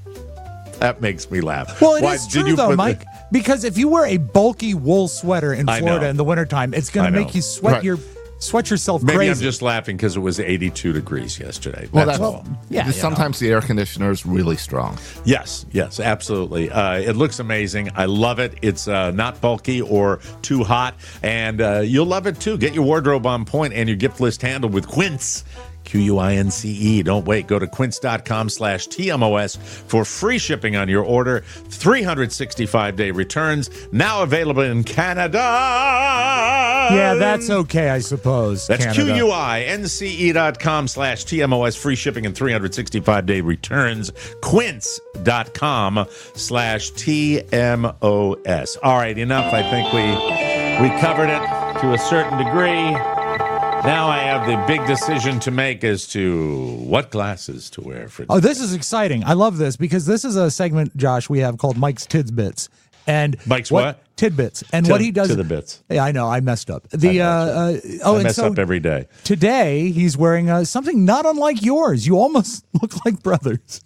That makes me laugh. Well, it is Why- did true, you though, put the- Mike. Because if you wear a bulky wool sweater in I Florida know. in the wintertime, it's going I to know. make you sweat Right. your sweat yourself Maybe crazy. I'm just laughing because it was eighty-two degrees yesterday. Well, That's that's all. yeah, you sometimes the air conditioner is really strong. Yes, yes, absolutely. Uh, it looks amazing. I love it. It's uh, not bulky or too hot, and uh, you'll love it too. Get your wardrobe on point and your gift list handled with Quince. Q U I N C E. Don't wait. Go to quince.com slash TMOS for free shipping on your order. three hundred sixty-five day returns. Now available in Canada. Yeah, that's okay, I suppose. That's Canada. Q U I N C E dot com slash T M O S. Free shipping and three hundred sixty-five day returns. Quince.com slash T M O S. All right, enough. I think we we covered it to a certain degree. Now I have the big decision to make as to what glasses to wear for. Oh, this is exciting. I love this because this is a segment, Josh, we have called Mike's Tidbits. And Mike's what? Tidbits. And To- what he does to the bits. Yeah, I know. I messed up. The uh, uh oh, I and mess so up every day. today he's wearing uh, something not unlike yours. You almost look like brothers.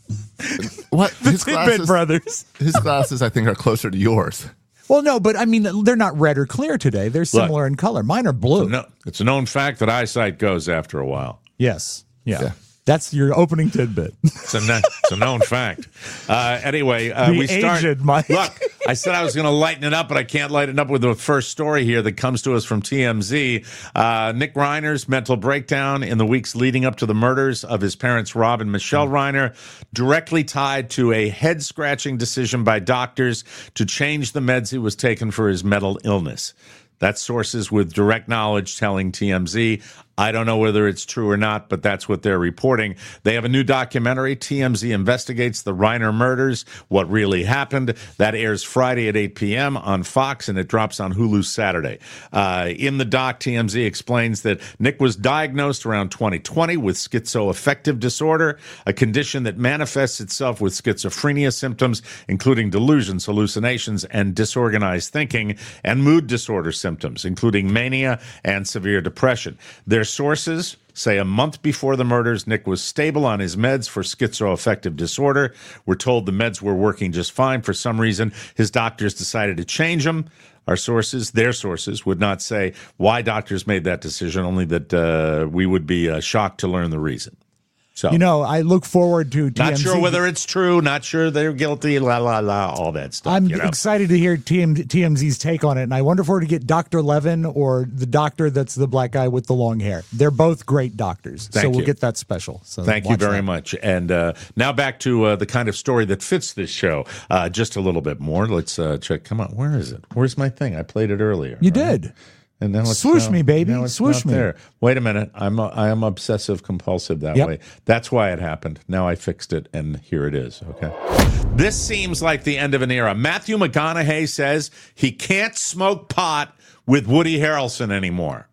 What? The His Tidbit glasses, brothers. his glasses, I think, are closer to yours. Well, no, but I mean, they're not red or clear today. They're similar in color. Mine are blue. No, it's a known fact that eyesight goes after a while. Yes. Yeah. Yeah. That's your opening tidbit. It's a, kn- it's a known fact. Uh, anyway, uh, The we start. aged Mike. Look, I said I was going to lighten it up, but I can't lighten it up with the first story here that comes to us from T M Z. Uh, Nick Reiner's mental breakdown in the weeks leading up to the murders of his parents, Rob and Michelle Reiner, directly tied to a head-scratching decision by doctors to change the meds he was taking for his mental illness. That's sources with direct knowledge telling T M Z. I don't know whether it's true or not, but that's what they're reporting. They have a new documentary, T M Z Investigates the Reiner Murders, What Really Happened. That airs Friday at eight p.m. on Fox, and it drops on Hulu Saturday. Uh, in the doc, T M Z explains that Nick was diagnosed around twenty twenty with schizoaffective disorder, a condition that manifests itself with schizophrenia symptoms, including delusions, hallucinations, and disorganized thinking, and mood disorder symptoms, including mania and severe depression. Their sources say a month before the murders, Nick was stable on his meds for schizoaffective disorder. We're told the meds were working just fine. For some reason, his doctors decided to change them. Our sources, their sources, would not say why doctors made that decision, only that uh, we would be uh, shocked to learn the reason. So, You know, I look forward to T M Z. not sure whether it's true, not sure they're guilty, la, la, la, all that stuff. I'm you know? excited to hear T M, T M Z's take on it, and I wonder if we're to get Doctor Levin or the doctor that's the black guy with the long hair. They're both great doctors, Thank so we'll you. get that special. So Thank you watch very that. much. And uh, now back to uh, the kind of story that fits this show uh, just a little bit more. Let's uh, check. Come on, where is it? Where's my thing? I played it earlier. You right? did. And now it's Swoosh now- me, baby. now it's Swoosh not me. There. Wait a minute. I'm a, I am obsessive compulsive that Yep. way. That's why it happened. Now I fixed it, and here it is. Okay. This seems like the end of an era. Matthew McConaughey says he can't smoke pot with Woody Harrelson anymore.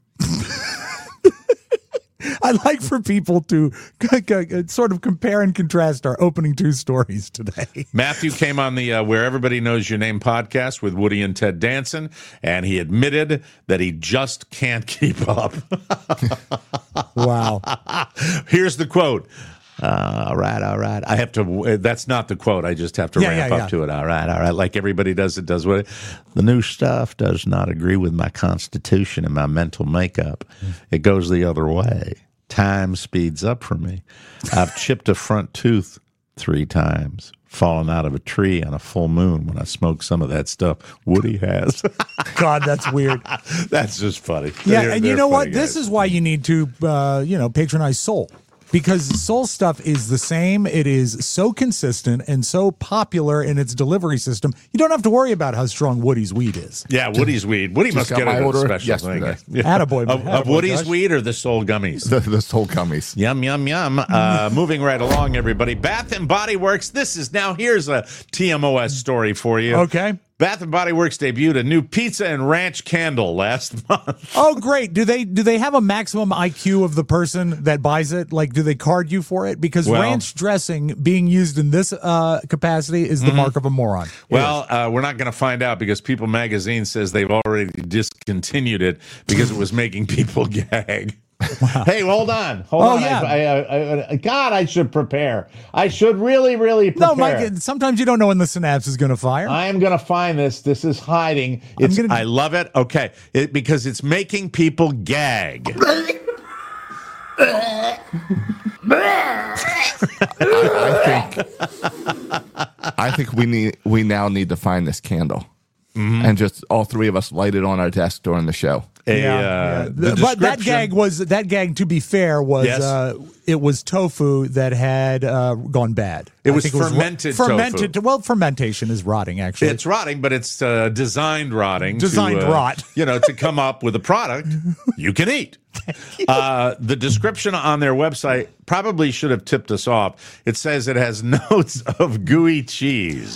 I like for people to sort of compare and contrast our opening two stories today. Matthew came on the uh, Where Everybody Knows Your Name podcast with Woody and Ted Danson, and he admitted that he just can't keep up. Wow. Here's the quote. Uh, all right, all right. I have to. That's not the quote. I just have to Yeah, ramp yeah, up yeah. to it. All right, all right. Like everybody does. It does what the new stuff does not agree with my constitution and my mental makeup. It goes the other way. Time speeds up for me. I've chipped a front tooth three times. Fallen out of a tree on a full moon when I smoke some of that stuff Woody has. God, that's weird. That's just funny. Yeah, They're- and you they're know what? funny This guys. is why you need to, uh, you know, patronize Soul. Because Soul stuff is the same. It is so consistent and so popular in its delivery system. You don't have to worry about how strong Woody's weed is. Yeah, Woody's weed. Woody Just must got get my it a order special yesterday. thing. Yeah. Attaboy, Of, of attaboy, Woody's Josh. weed or the Soul Gummies? The, the soul gummies. Yum, yum, yum. Uh, moving right along, everybody. Bath and Body Works. This is now, here's a T M O S story for you. Okay. Bath and Body Works debuted a new pizza and ranch candle last month. Oh, great. Do they do they have a maximum I Q of the person that buys it? Like, do they card you for it? Because Well- ranch dressing being used in this uh, capacity is the mark of a moron. It Well, uh, we're not going to find out because People Magazine says they've already discontinued it because it was making people gag. Hey, hold on. Hold Oh, on. yeah. I, I, I, God, I should prepare. I should really, really is. prepare. No, Mike, sometimes you don't know when the synapse is going to fire. I am going to find this. This is hiding. It's, gonna- I love it. Okay. It, because it's making people gag. I think I think we need we now need to find this candle. And just all three of us light it on our desk during the show. A, Yeah, uh, yeah. the but that description- gag was that gag. To be fair, was Yes. uh, it was tofu that had uh, gone bad. It I was think ro- fermented fermented. tofu. Well, fermentation is rotting. Actually, It's rotting, but it's uh, designed rotting. Designed to, uh, rot. You know, to come up with a product you can eat. Uh, the description on their website probably should have tipped us off. It says it has notes of gooey cheese.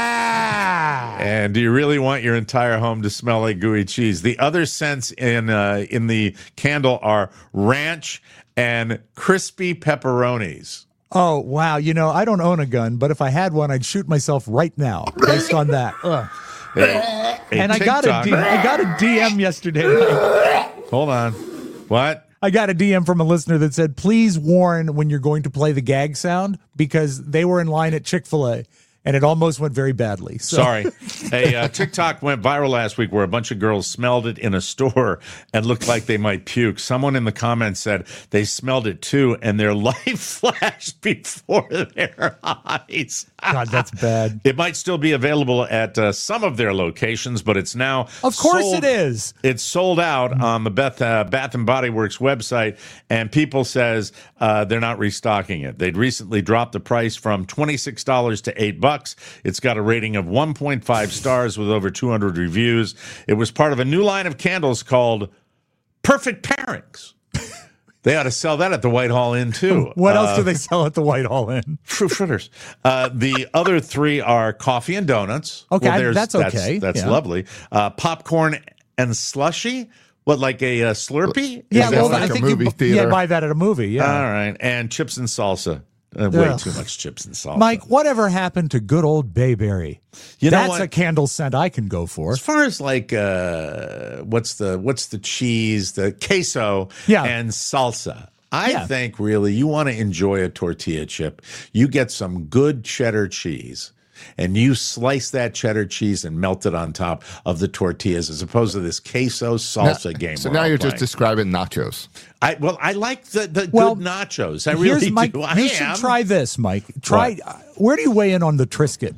ah, And do you really want your entire home to smell like gooey cheese? The other scents in uh, in the candle are ranch and crispy pepperonis. oh wow! You know, I don't own a gun, but if I had one, I'd shoot myself right now based on that. Ugh. A- a And I got a TikTok- D- I got a D M yesterday. Mike. Hold on. What? I got a D M from a listener that said, please warn when you're going to play the gag sound because they were in line at Chick-fil-A and it almost went very badly. So, Sorry. A uh, TikTok went viral last week where a bunch of girls smelled it in a store and looked like they might puke. Someone in the comments said they smelled it too and their life flashed before their eyes. God, that's bad. It might still be available at uh, some of their locations, but it's now Of course sold- it is. It's sold out on the Beth, uh, Bath and Body Works website, and people says uh, they're not restocking it. They'd recently dropped the price from twenty-six dollars to eight bucks. It's got a rating of one point five stars with over two hundred reviews. It was part of a new line of candles called Perfect Pairings. They ought to sell that at the Whitehall Inn, too. What Uh, else do they sell at the Whitehall Inn? Fruit fritters. Uh, the other three are coffee and donuts. Okay, there's- that's okay. That's, Yeah. lovely. Uh, popcorn and slushy. What, like a uh, Slurpee? Yeah, Is that well, what- like I a think movie you theater? yeah, buy that at a movie. Yeah. All right. And chips and salsa. Uh, way Ugh. too much chips and salsa. Mike, whatever happened to good old Bayberry? You know That's what? a candle scent I can go for. As far as like uh, what's the what's the cheese, the queso Yeah. and salsa. I Yeah. think really you want to enjoy a tortilla chip. You get some good cheddar cheese and you slice that cheddar cheese and melt it on top of the tortillas as opposed to this queso salsa game. So we're now all you're just playing. describing nachos. I well, I like the, the Well, good nachos. I Here's really Mike. do. I You am. should try this, Mike. Try. Uh, where do you weigh in on the Triscuit?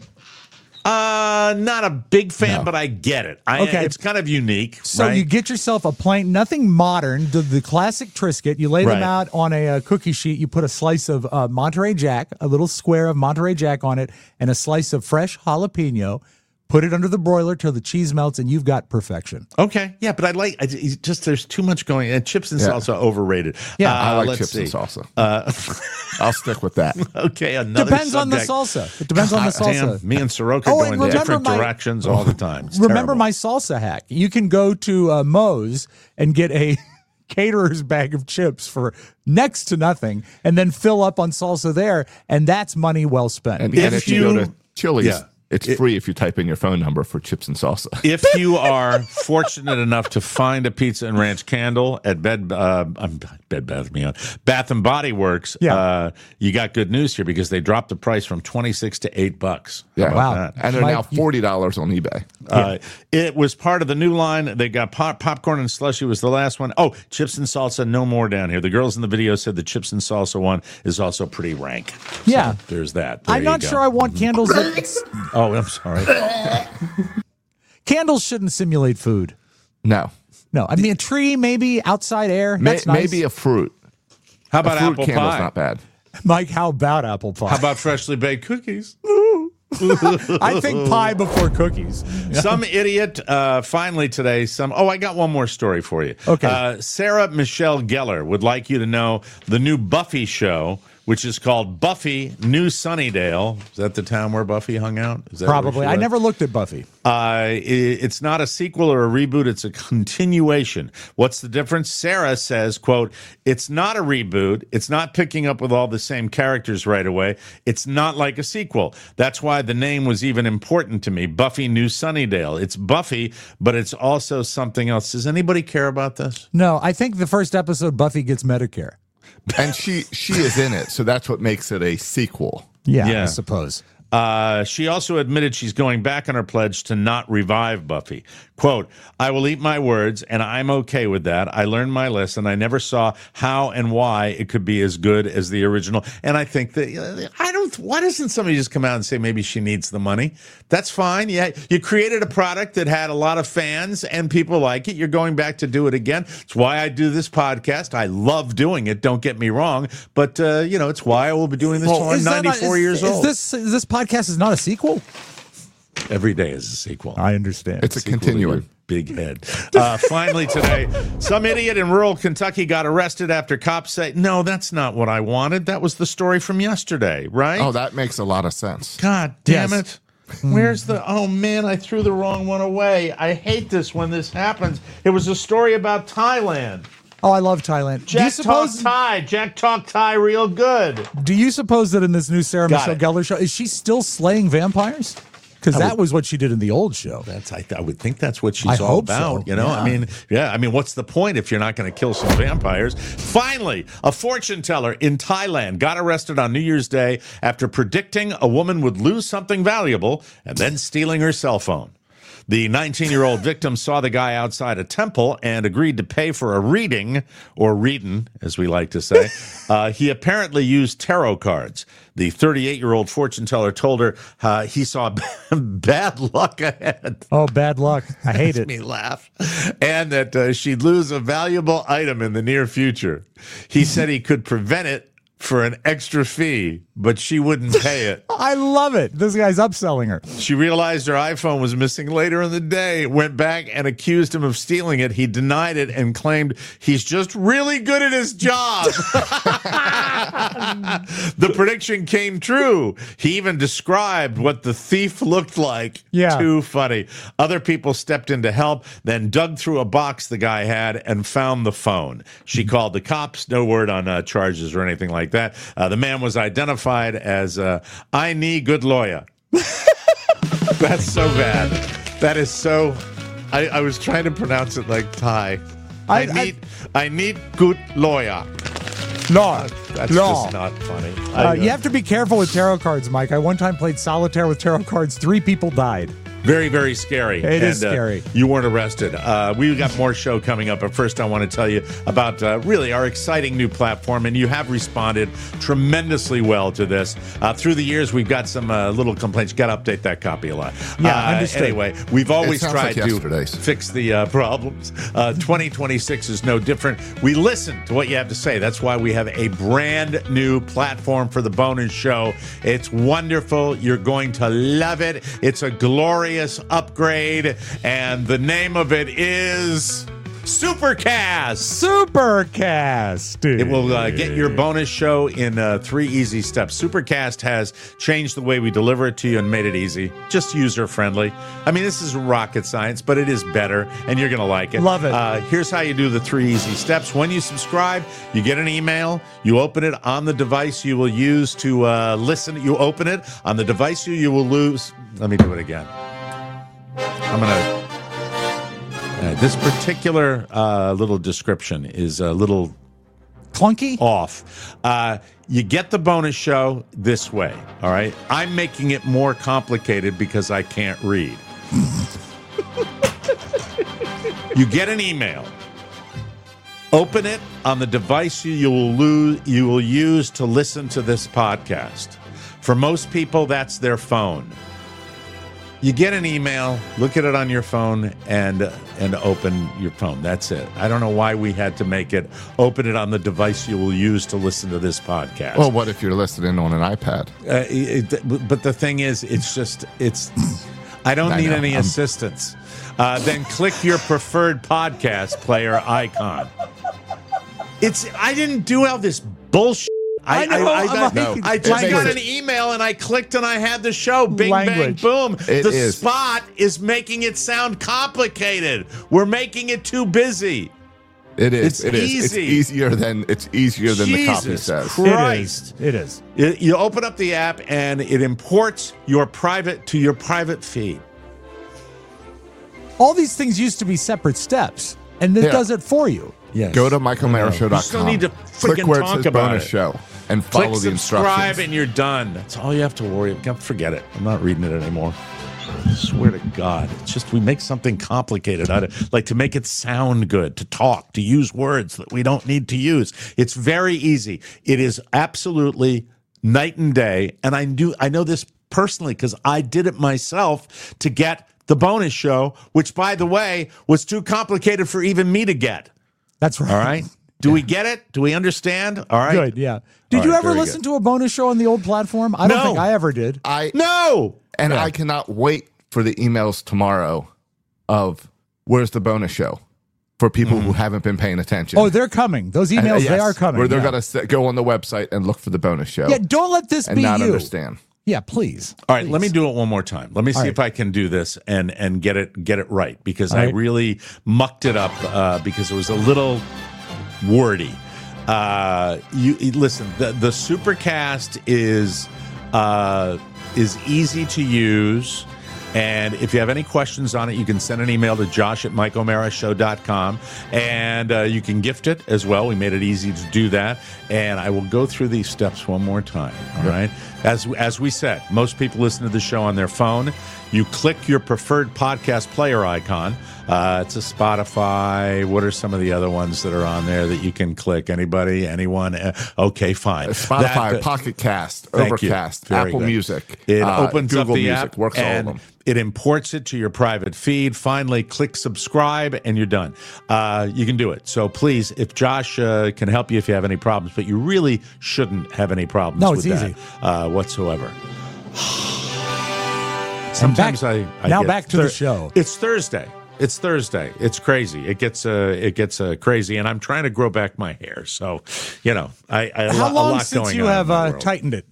Uh, not a big fan, No. but I get it. I, Okay. It's kind of unique. So right? you get yourself a plain, nothing modern, the, the classic Triscuit. You lay them Right. out on a, uh cookie sheet. You put a slice of uh, Monterey Jack, a little square of Monterey Jack on it, and a slice of fresh jalapeno. Put it under the broiler till the cheese melts, and you've got perfection. Okay, yeah, but I like I, it's just there's too much going. And chips and Yeah. salsa overrated. Yeah. Uh, I like let's chips see. and salsa. Uh, I'll stick with that. okay, another Depends on the subject. salsa. It depends on the God damn, salsa. me and Soroka Oh, go and in remember different my- directions all the time. It's Remember terrible. my salsa hack. You can go to uh, Moe's and get a caterer's bag of chips for next to nothing, and then fill up on salsa there, and that's money well spent. And, If and if you, you- go to Chili's, Yeah. it's It- free if you type in your phone number for chips and salsa. If you are fortunate enough to find a pizza and ranch candle at Bed uh, um, Bed Bath Beyond Bath and Body Works, Yeah. uh, you got good news here because they dropped the price from twenty six to eight bucks. How Yeah. about Wow. that? And they're Mike, now you- forty dollars on eBay. Uh, it was part of the new line. They got pop, popcorn and slushy was the last one. Oh, chips and salsa, no more down here. The girls in the video said the chips and salsa one is also pretty rank. So Yeah. there's that. There I'm you not go. sure I want candles that Oh, I'm sorry. candles shouldn't simulate food. No. No, I mean a tree, maybe outside air. May, That's nice. Maybe a fruit. How A about fruit apple candle's pie? not bad. Mike, how about apple pie? How about freshly baked cookies? I think pie before cookies. Some idiot uh, finally today. Some. Oh, I got one more story for you. Okay. Uh, Sarah Michelle Gellar would like you to know the new Buffy show, which is called Buffy New Sunnydale. Is that the town where Buffy hung out? Is that where Probably. she I lived? never looked at Buffy. Uh, i- it's not a sequel or a reboot. It's a continuation. What's the difference? Sarah says, quote, it's not a reboot. It's not picking up with all the same characters right away. It's not like a sequel. That's why the name was even important to me. Buffy New Sunnydale. It's Buffy, but it's also something else. Does anybody care about this? No, I think the first episode Buffy gets Medicare. And she she is in it, so that's what makes it a sequel. Yeah, Yeah. I suppose. Uh, she also admitted she's going back on her pledge to not revive Buffy. Quote, I will eat my words, and I'm okay with that. I learned my lesson. I never saw how and why it could be as good as the original. And I think that, I don't, why doesn't somebody just come out and say maybe she needs the money? That's fine. Yeah, you created a product that had a lot of fans and people like it. You're going back to do it again. It's why I do this podcast. I love doing it. Don't get me wrong. But, uh, you know, it's why I will be doing this until I'm ninety-four is, years is old. This, is this podcast is not a sequel? Every day is a sequel. I understand. It's a Sequel to continuum. your Big head. Uh, finally today, some idiot in rural Kentucky got arrested after cops say, no, that's not what I wanted. That was the story from yesterday, right? Oh, that makes a lot of sense. God damn Yes. it. Where's the, oh man, I threw the wrong one away. I hate this when this happens. It was a story about Thailand. Oh, I love Thailand. Do you Jack suppose? talk Thai. Jack talk Thai real good. Do you suppose that in this new Sarah Got Michelle it. Gellar show, is she still slaying vampires? Because that would- was what she did in the old show. That's I, I would think that's what she's I all hope about. so, You know, yeah. I mean, yeah, I mean, what's the point if you're not going to kill some vampires? Finally, a fortune teller in Thailand got arrested on New Year's Day after predicting a woman would lose something valuable and then stealing her cell phone. The nineteen-year-old victim saw the guy outside a temple and agreed to pay for a reading, or readin', as we like to say. uh, he apparently used tarot cards. The thirty-eight-year-old fortune teller told her uh, he saw bad luck ahead. Oh, bad luck. I hate it. Me laugh. And that uh, she'd lose a valuable item in the near future. He said he could prevent it for an extra fee, but she wouldn't pay it. I love it. This guy's upselling her. She realized her iPhone was missing later in the day, went back and accused him of stealing it. He denied it and claimed he's just really good at his job. The prediction came true. He even described what the thief looked like. Yeah. Too funny. Other people stepped in to help, then dug through a box the guy had and found the phone. She called the cops. No word on uh, charges or anything like that. Uh, the man was identified as uh, I need good lawyer. That's so bad. That is so. I, I was trying to pronounce it like Thai. I, I- need I, need good lawyer. No. That's no. just not funny. Uh, I, you have to be careful with tarot cards, Mike. I one time played solitaire with tarot cards. Three people died. Very, very scary. It is And, uh, scary. You weren't arrested. Uh, we've got more show coming up, but first I want to tell you about uh, really our exciting new platform, and you have responded tremendously well to this. Uh, through the years, we've got some uh, little complaints. You got to update that copy a lot. Yeah, uh, understood. Anyway, we've always sounds tried like to yesterday's. fix the uh, problems. Uh, twenty twenty-six is no different. We listen to what you have to say. That's why we have a brand new platform for the bonus show. It's wonderful. You're going to love it. It's a glorious upgrade, and the name of it is Supercast. Supercast. It will uh, get your bonus show in uh, three easy steps. Supercast has changed the way we deliver it to you and made it easy, just user-friendly. I mean, this is rocket science, but it is better, and you're going to like it. Love it. Uh, here's how you do the three easy steps. When you subscribe, you get an email. You open it on the device you will use to uh, listen. You open it on the device you, you will lose. Let me do it again. I'm going to... Uh, this particular uh, little description is a little Clunky? off. Uh, you get the bonus show this way, all right? I'm making it more complicated because I can't read. You get an email. Open it on the device you, you will lose, you will use to listen to this podcast. For most people, that's their phone. You get an email, look at it on your phone, and and open your phone. That's it. I don't know why we had to make it open it on the device you will use to listen to this podcast. Well, what if you're listening on an iPad? Uh, it, but the thing is, it's just, it's, I don't I need know. any I'm- assistance. Uh, then click your preferred podcast player icon. It's, I didn't do all this bullshit. I know, I, I, I'm I, like- I just It got makes an email and I clicked and I had the show. Bing, Language. bang, boom. It the is. spot is making it sound complicated. We're making it too busy. It is. It's it is. It's easy. easier than it's easier than the copy Jesus says. Christ. It is. It is. You- You open up the app and it imports your private to your private feed. All these things used to be separate steps, and this Yeah. does it for you. Yes. Go to michael mara show dot com. You still need to Click freaking where it talk says about bonus it. show. and follow Click the subscribe instructions. and you're done. That's all you have to worry about. Forget it. I'm not reading it anymore. I swear to God. It's just we make something complicated out of like to make it sound good, to talk, to use words that we don't need to use. It's very easy. It is absolutely night and day. And I do I know this personally because I did it myself to get the bonus show, which, by the way, was too complicated for even me to get. That's right. All right. Do we get it? Do we understand? All right. Good, yeah. Did All you right, ever very listen good. to a bonus show on the old platform? I don't No. think I ever did. I No. and Yeah. I cannot wait for the emails tomorrow of where's the bonus show for people who haven't been paying attention. Oh, they're coming. Those And, uh, emails, they yes, are coming. Where they're yeah. going to go on the website and look for the bonus show. Yeah, don't let this and be not you. understand. Yeah, please. All right, let me do it one more time. Let me see All right. if I can do this and and get it get it right because All I right. really mucked it up uh, because it was a little wordy. Uh, you you- listen. The the Supercast is uh, is easy to use. And if you have any questions on it, you can send an email to josh at mike o'mara show dot com. And uh, you can gift it as well. We made it easy to do that. And I will go through these steps one more time. All right. As, as we said, most people listen to the show on their phone. You click your preferred podcast player icon. Uh, it's a Spotify. What are some of the other ones that are on there that you can click? Anybody? Anyone? Uh, okay, fine. Spotify, That- Pocket Cast, Thank you. Overcast, Very Apple good. Music. It uh, opens Google up the Music, app, works all and of them. it imports it to your private feed. Finally, click subscribe, and you're done. Uh, you can do it. So please, if Josh uh, can help you if you have any problems, but you really shouldn't have any problems No, with it's that easy. uh, whatsoever. And Sometimes back- I, I now get back to the show. It's Thursday. It's Thursday. It's crazy. It gets uh, it gets uh, crazy, and I'm trying to grow back my hair. So, you know, I, I How a long lot since going you on have in the uh, world. tightened it?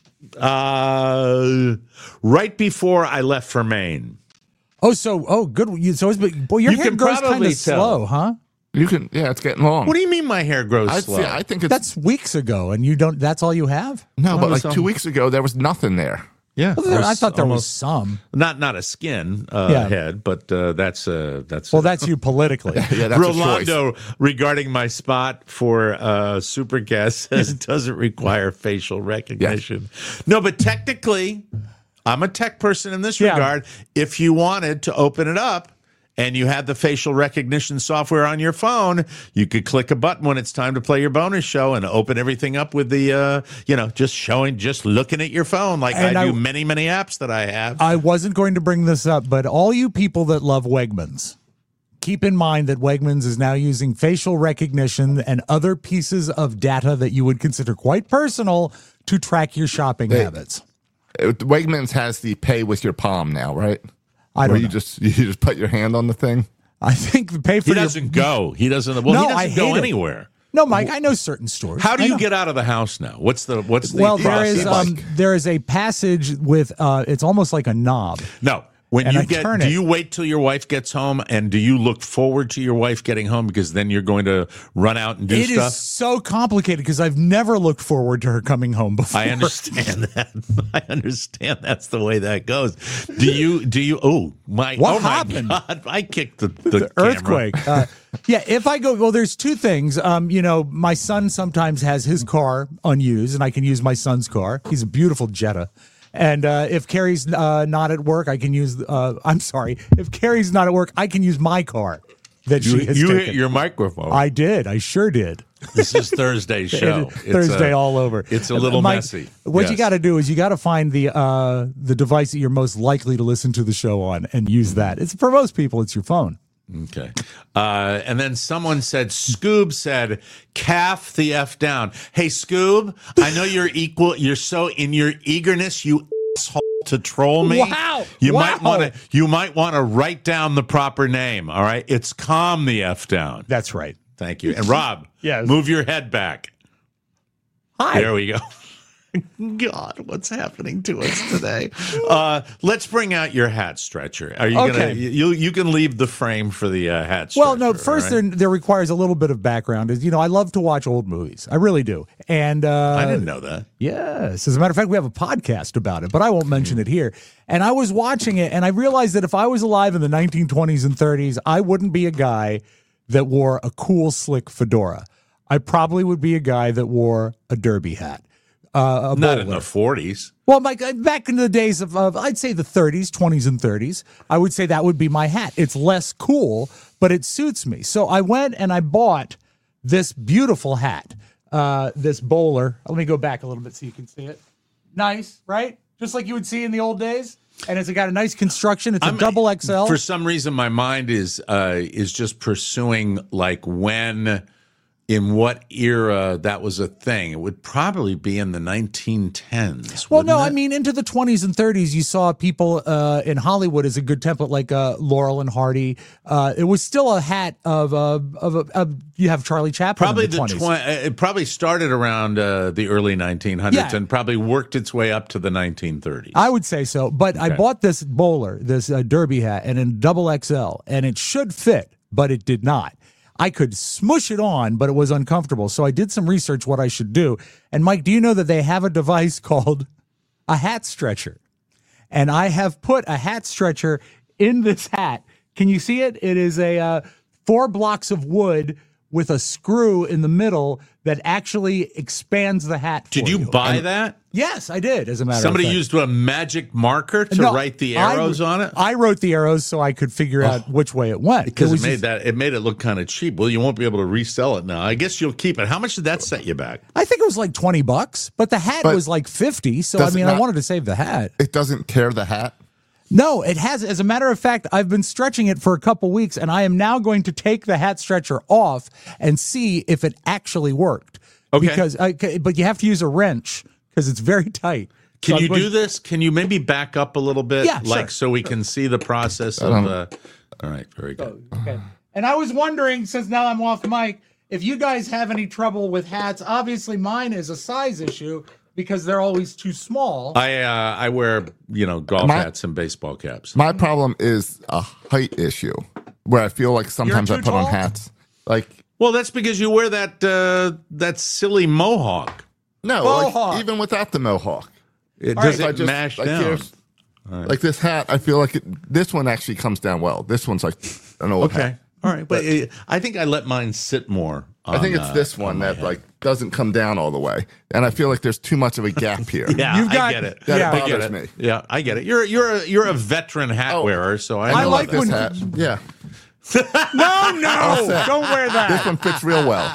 Uh, right before I left for Maine. Oh, so oh, good. You, so it's, but boy, your You hair can grows kind probably of slow, tell. huh? You can, yeah, it's getting long. What do you mean my hair grows I, slow? see, I think it's That's weeks ago, and you don't. That's all you have. no, but like some- two weeks ago there was nothing there. yeah, Well, there- I almost- thought there was almost- some. not not a skin uh, Yeah. head, but uh, that's uh, that's Well, that's you politically. Yeah, that's a choice. Rolando regarding my spot for uh, Supercast says it doesn't require facial recognition. No, but technically, I'm a tech person in this Yeah. regard. If you wanted to open it up and you had the facial recognition software on your phone, you could click a button when it's time to play your bonus show and open everything up with the, uh, you know, just showing, just looking at your phone like And I do I- many, many apps that I have. I wasn't going to bring this up, but all you people that love Wegmans, keep in mind that Wegmans is now using facial recognition and other pieces of data that you would consider quite personal to track your shopping They- habits. It- Wegmans has the pay with your palm now, right? I Where don't you know. just you just put your hand on the thing. I think the pay for He your- doesn't go. He doesn't. Well, No, he doesn't I go hate it. anywhere. No, Mike, I know certain stores. How do I you know. get out of the house now? What's the what's the Well, there process? is um, there is a passage with uh, it's almost like a knob. no. When and you I get, turn do it. you wait till your wife gets home, and do you look forward to your wife getting home because then you're going to run out and do It is stuff? so complicated because I've never looked forward to her coming home before. I understand that. I understand that's the way that goes. Do you? Do you? Oh my! What oh my happened? God! I kicked the, the, the camera. earthquake. Uh, yeah, if I go, well, there's two things. Um, you know, my son sometimes has his car unused, and I can use my son's car. He's a beautiful Jetta. And uh, if Carrie's uh, not at work, I can use. Uh, I'm sorry. If Carrie's not at work, I can use my car that You, she has you taken. hit your microphone. I did. I sure did. this is Thursday's show. It is Thursday a- all over. It's a little Mike, messy. What you Yes. got to do is you got to find the uh, the device that you're most likely to listen to the show on and use that. It's for most people, it's your phone. Okay. Uh, and then someone said, Scoob said, calf the F down. Hey, Scoob, I know you're equal. You're so in your eagerness, you asshole, to troll me. Wow. You Wow. might want to, you might want to write down the proper name. All right. It's calm the F down. That's right. Thank you. And Rob, Yes. move your head back. Hi. There we go. God, what's happening to us today? Uh, let's bring out your hat stretcher. Are you Okay. gonna? You you can leave the frame for the uh, hat stretcher. Well, no. First, all right? there, there requires a little bit of background. Is you know, I love to watch old movies. I really do. And uh, I didn't know that. Yes, as a matter of fact, we have a podcast about it, but I won't mention it here. And I was watching it, and I realized that if I was alive in the nineteen twenties and thirties, I wouldn't be a guy that wore a cool, slick fedora. I probably would be a guy that wore a derby hat. Uh, a Not in bowler. the forties. Well, Mike, uh, back in the days of, of, I'd say the thirties, twenties, and thirties, I would say that would be my hat. It's less cool, but it suits me. So I went and I bought this beautiful hat, uh, this bowler. Let me go back a little bit so you can see it. Nice, right? Just like you would see in the old days. And it's got a nice construction. It's a I'm- double X L. For some reason, my mind is uh, is just pursuing like when, in what era that was a thing. It would probably be in the nineteen tens. Well, no, wouldn't I it? mean, into the twenties and thirties, you saw people uh, in Hollywood as a good template, like uh, Laurel and Hardy. Uh, it was still a hat of uh, of, a, of you have Charlie Chaplin. Probably in the the twenties. twenty. It probably started around uh, the early nineteen hundreds Yeah. and probably worked its way up to the nineteen thirties. I would say so, but I Okay. bought this bowler, this uh, derby hat, and in double X L, and it should fit, but it did not. I could smush it on, but it was uncomfortable. So I did some research what I should do. And Mike, do you know that they have a device called a hat stretcher? And I have put a hat stretcher in this hat. Can you see it? It is a uh, four blocks of wood with a screw in the middle that actually expands the hat. Did for you buy that? Yes, I did. As a matter Somebody of fact. used a magic marker to No, write the I- arrows on it. I wrote the arrows so I could figure out which way it went. Because it, was made just- that it made it look kind of cheap. Well, you won't be able to resell it now. I guess you'll keep it. How much did that set you back? I think it was like twenty bucks, but the hat But was like fifty. So I does it mean, I not- wanted to save the hat. It doesn't tear the hat. No, it has. As a matter of fact, I've been stretching it for a couple weeks, and I am now going to take the hat stretcher off and see if it actually worked. Okay. Because, I, but you have to use a wrench because it's very tight. Can So I'm you going- do this? Can you maybe back up a little bit? Yeah, like sure. so we can see the process of uh, all right, very good. Okay. And I was wondering, since now I'm off mic, if you guys have any trouble with hats. Obviously, mine is a size issue because they're always too small. I uh, I wear, you know, golf My- hats and baseball caps. My problem is a height issue where I feel like sometimes I too put on tall? hats. Like, Well, that's because you wear that uh, that silly mohawk. no, Mohawk. like, even without the mohawk. It If does I it just- mash like down. here's- Like this hat, I feel like it, this one actually comes down well. This one's like an old Okay, hat. all right, but uh, I think I let mine sit more. I think on, it's uh, this one on my that head. like doesn't come down all the way, and I feel like there's too much of a gap here. Yeah, You've got- I get it. That Yeah. I get bothers it. me. Yeah, I get it. You're you're a, you're a veteran hat Oh, wearer, so I, I, know like like this when- hat. Yeah, no, no, set. don't wear that. this one fits real well.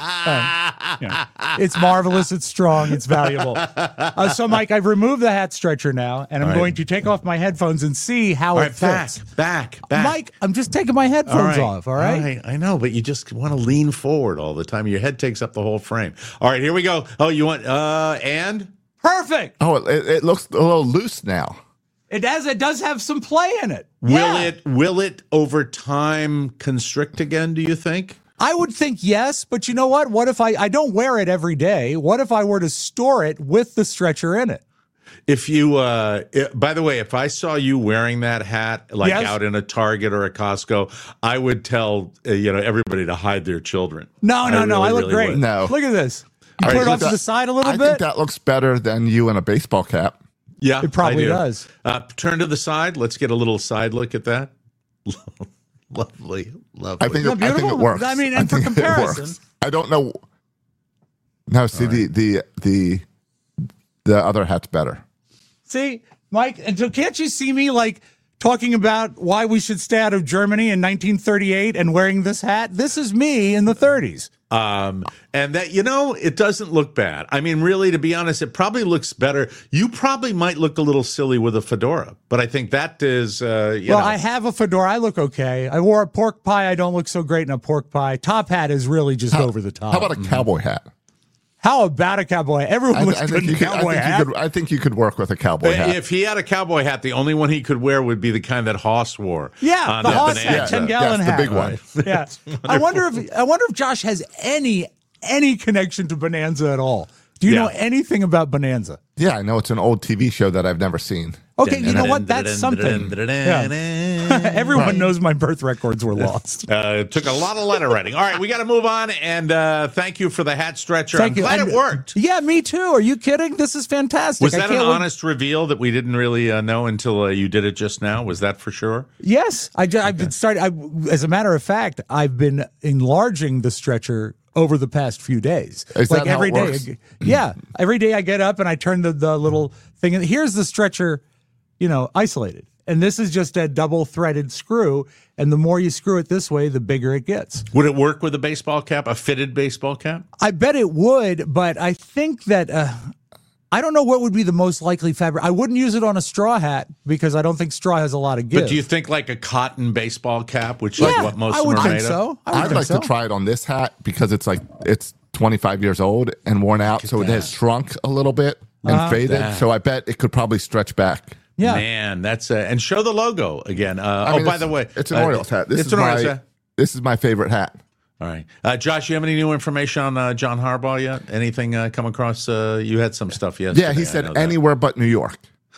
It's marvelous. It's strong. It's valuable. Uh, so, Mike, I've removed the hat stretcher now, and I'm All right. going to take off my headphones and see how All it right, back, fits. back, back. Mike, I'm just taking my All headphones right. off. All right? I know, but you just want to lean forward all the time. Your head takes up the whole frame. All right, here we go. Oh, you want uh and Perfect. Oh, it, it looks a little loose now. It does. It does have some play in it. will Yeah. it will it over time constrict again, do you think? I would think yes, but you know what? What if I I don't wear it every day? What if I were to store it with the stretcher in it? If you, uh, i- by the way, if I saw you wearing that hat, like Yes. out in a Target or a Costco, I would tell uh, you know everybody to hide their children. No, no, no. really, I look really great. would. No. Look at this. You All put right, it off that- to the side a little I bit. think that looks better than you in a baseball cap. Yeah, It probably I do. does. Uh, turn to the side. Let's get a little side look at that. lovely, lovely. I think, Isn't it, that I think it beautiful? works. I mean, I and for think it comparison- works. I don't know. No, see the the the the other hat's better. See, Mike, and so can't you see me like talking about why we should stay out of Germany in nineteen thirty-eight and wearing this hat? This is me in the thirties. Um, and that, you know, it doesn't look bad. I mean, really, to be honest, it probably looks better. You probably might look a little silly with a fedora, but I think that is, uh, you Well, know. I have a fedora. I look okay. I wore a pork pie. I don't look so great in a pork pie. Top hat is really just over the top. How about a cowboy hat? How about a cowboy? Everyone I, looks I good think in you a could, I cowboy think hat. you could. I think you could work with a cowboy hat. If he had a cowboy hat, the only one he could wear would be the kind that Hoss wore. Yeah, on the that Hoss Bonanza. hat, ten gallon Yes, the hat. big one. Yeah, I wonder if I wonder if Josh has any any connection to Bonanza at all. Do you Yeah. know anything about Bonanza? Yeah, I know it's an old T V show that I've never seen. Okay, you know what? That's something. Everyone knows my birth records were lost. Uh, it took a lot of letter writing. All right, we got to move on. And uh, thank you for the hat stretcher. Thank I'm you. glad And- it worked. Yeah, me too. Are you kidding? This is fantastic. Was I that an can't wait- honest reveal that we didn't really uh, know until uh, you did it just now? Was that for sure? Yes, I, ju- I've been starting. I, as a matter of fact, I've been enlarging the stretcher over the past few days. Is like that how every it day, works? yeah, every day I get up and I turn the, the little thing, and here's the stretcher, you know, isolated. And this is just a double threaded screw. And the more you screw it this way, the bigger it gets. Would it work with a baseball cap, a fitted baseball cap? I bet it would, but I think that uh, I don't know what would be the most likely fabric. I wouldn't use it on a straw hat because I don't think straw has a lot of give. But do you think like a cotton baseball cap, which is like Yeah, what most I of would them are think made so. of? I would I'd think like so. to try it on this hat because it's like it's twenty-five years old and worn out, so it has shrunk a little bit and Uh-huh. faded. That. So I bet it could probably stretch back. Yeah. Man, that's uh, and show the logo again. Uh, I oh, mean, by it's- the way, it's an uh, Orioles hat. This it's is an my Orioles hat. this is my favorite hat. All right, uh, Josh, you have any new information on uh, John Harbaugh yet? Anything uh, come across? Uh, you had some stuff yesterday. Yeah, he I said know that. anywhere but New York.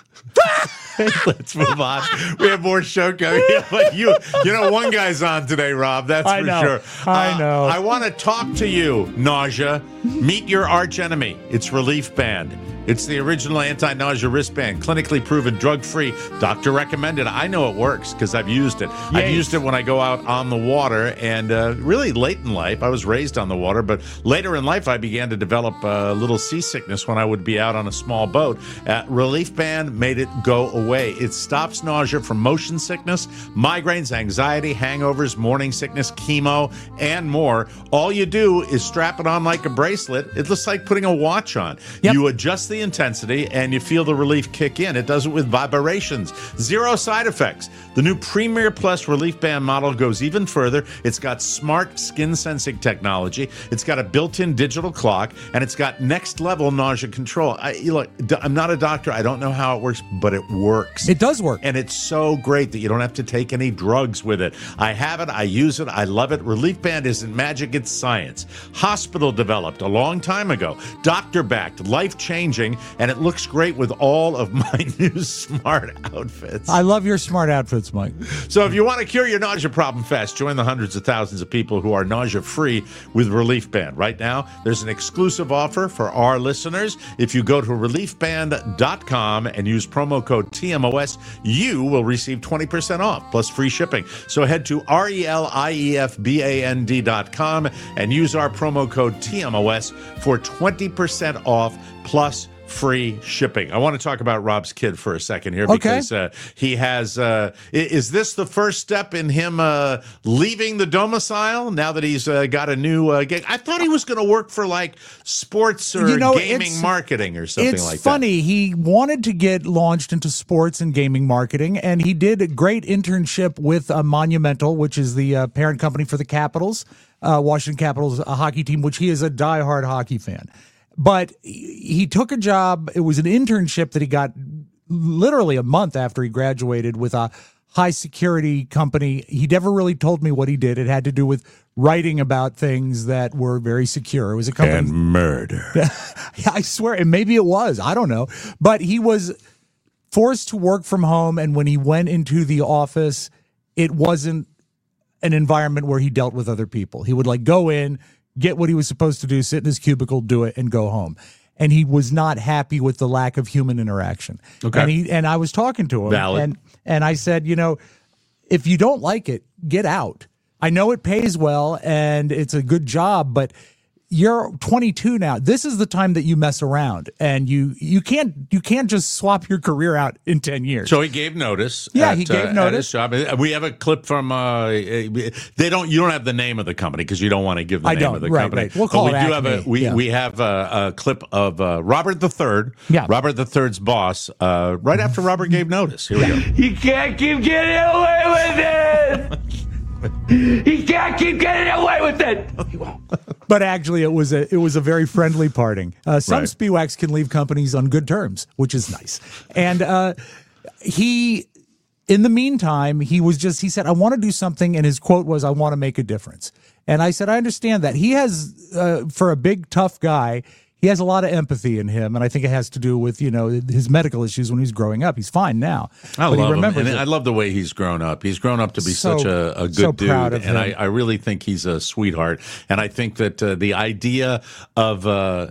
Let's move on. We have more show coming. Yeah, but you, you know, one guy's on today, Rob. That's I for know. sure. I know. I want to talk to you, nausea. Meet your arch enemy. It's Relief Band. It's the original anti-nausea wristband, clinically proven, drug-free, doctor recommended. I know it works because I've used it. I've Yay. used it when I go out on the water, and uh, really late in life, I was raised on the water, but later in life, I began to develop a little seasickness when I would be out on a small boat. Uh, Relief Band made it go away. It stops nausea from motion sickness, migraines, anxiety, hangovers, morning sickness, chemo, and more. All you do is strap it on like a bracelet. It looks like putting a watch on. Yep. You adjust the intensity and you feel the relief kick in. It does it with vibrations. Zero side effects. The new Premier Plus Relief Band model goes even further. It's got smart skin sensing technology. It's got a built-in digital clock, and it's got next level nausea control. I, you look, d- I'm not a doctor. I don't know how it works, but it works. It does work. And it's so great that you don't have to take any drugs with it. I have it. I use it. I love it. Relief Band isn't magic. It's science. Hospital developed a long time ago. Doctor backed, life changing, and it looks great with all of my new smart outfits. I love your smart outfits, Mike. So if you want to cure your nausea problem fast, join the hundreds of thousands of people who are nausea-free with Relief Band. Right now, there's an exclusive offer for our listeners. If you go to relief band dot com and use promo code T M O S, you will receive twenty percent off plus free shipping. So head to R E L I E F B A N D dot com and use our promo code T M O S for twenty percent off plus free shipping. I want to talk about Rob's kid for a second here Okay. because uh, he has. Uh, i- is this the first step in him uh, leaving the domicile now that he's uh, got a new uh, gig? I thought he was going to work for like sports or You know, gaming it's- marketing or something It's like funny. He wanted to get launched into sports and gaming marketing, and he did a great internship with uh, Monumental, which is the uh, parent company for the Capitals, uh, Washington Capitals uh, hockey team, which he is a diehard hockey fan. But he he took a job. It was an internship that he got literally a month after he graduated with a high security company. He never really told me what he did. It had to do with writing about things that were very secure. It was a company. And murder. I swear, and maybe it was. I don't know. But he was forced to work from home, and when he went into the office, it wasn't an environment where he dealt with other people. He would like go in, get what he was supposed to do, sit in his cubicle, do it, and go home. And he was not happy with the lack of human interaction. Okay. And he and I was talking to him, Valid. and and I said, you know, if you don't like it, get out. I know it pays well and it's a good job, but you're twenty-two now. This is the time that you mess around, and you you can't you can't just swap your career out in ten years. So he gave notice. Yeah, at, he gave uh, at notice. his job. We have a clip from. Uh, they don't. You don't have the name of the company because you don't want to give the I name don't. of the Right, company. right. We'll call but we it do have a Acme. we Yeah. we have a, a clip of uh, Robert the Third. Yeah. Robert the Third's boss. Uh, right after Robert gave notice. Here we go. You can't keep getting away with it. You can't keep getting away with it. But actually, it was a it was a very friendly parting. Uh, some Right. Spiwax can leave companies on good terms, which is nice. And uh, he, in the meantime, he was just he said, "I want to do something," and his quote was, "I want to make a difference." And I said, "I understand that." He has, uh, for a big tough guy, he has a lot of empathy in him, and I think it has to do with you know his medical issues when he was growing up. He's fine now, I but he love him, remembers and it. I love the way he's grown up. He's grown up to be So- such a, a good so dude, proud of and I, him. I really think he's a sweetheart. And I think that uh, the idea of uh,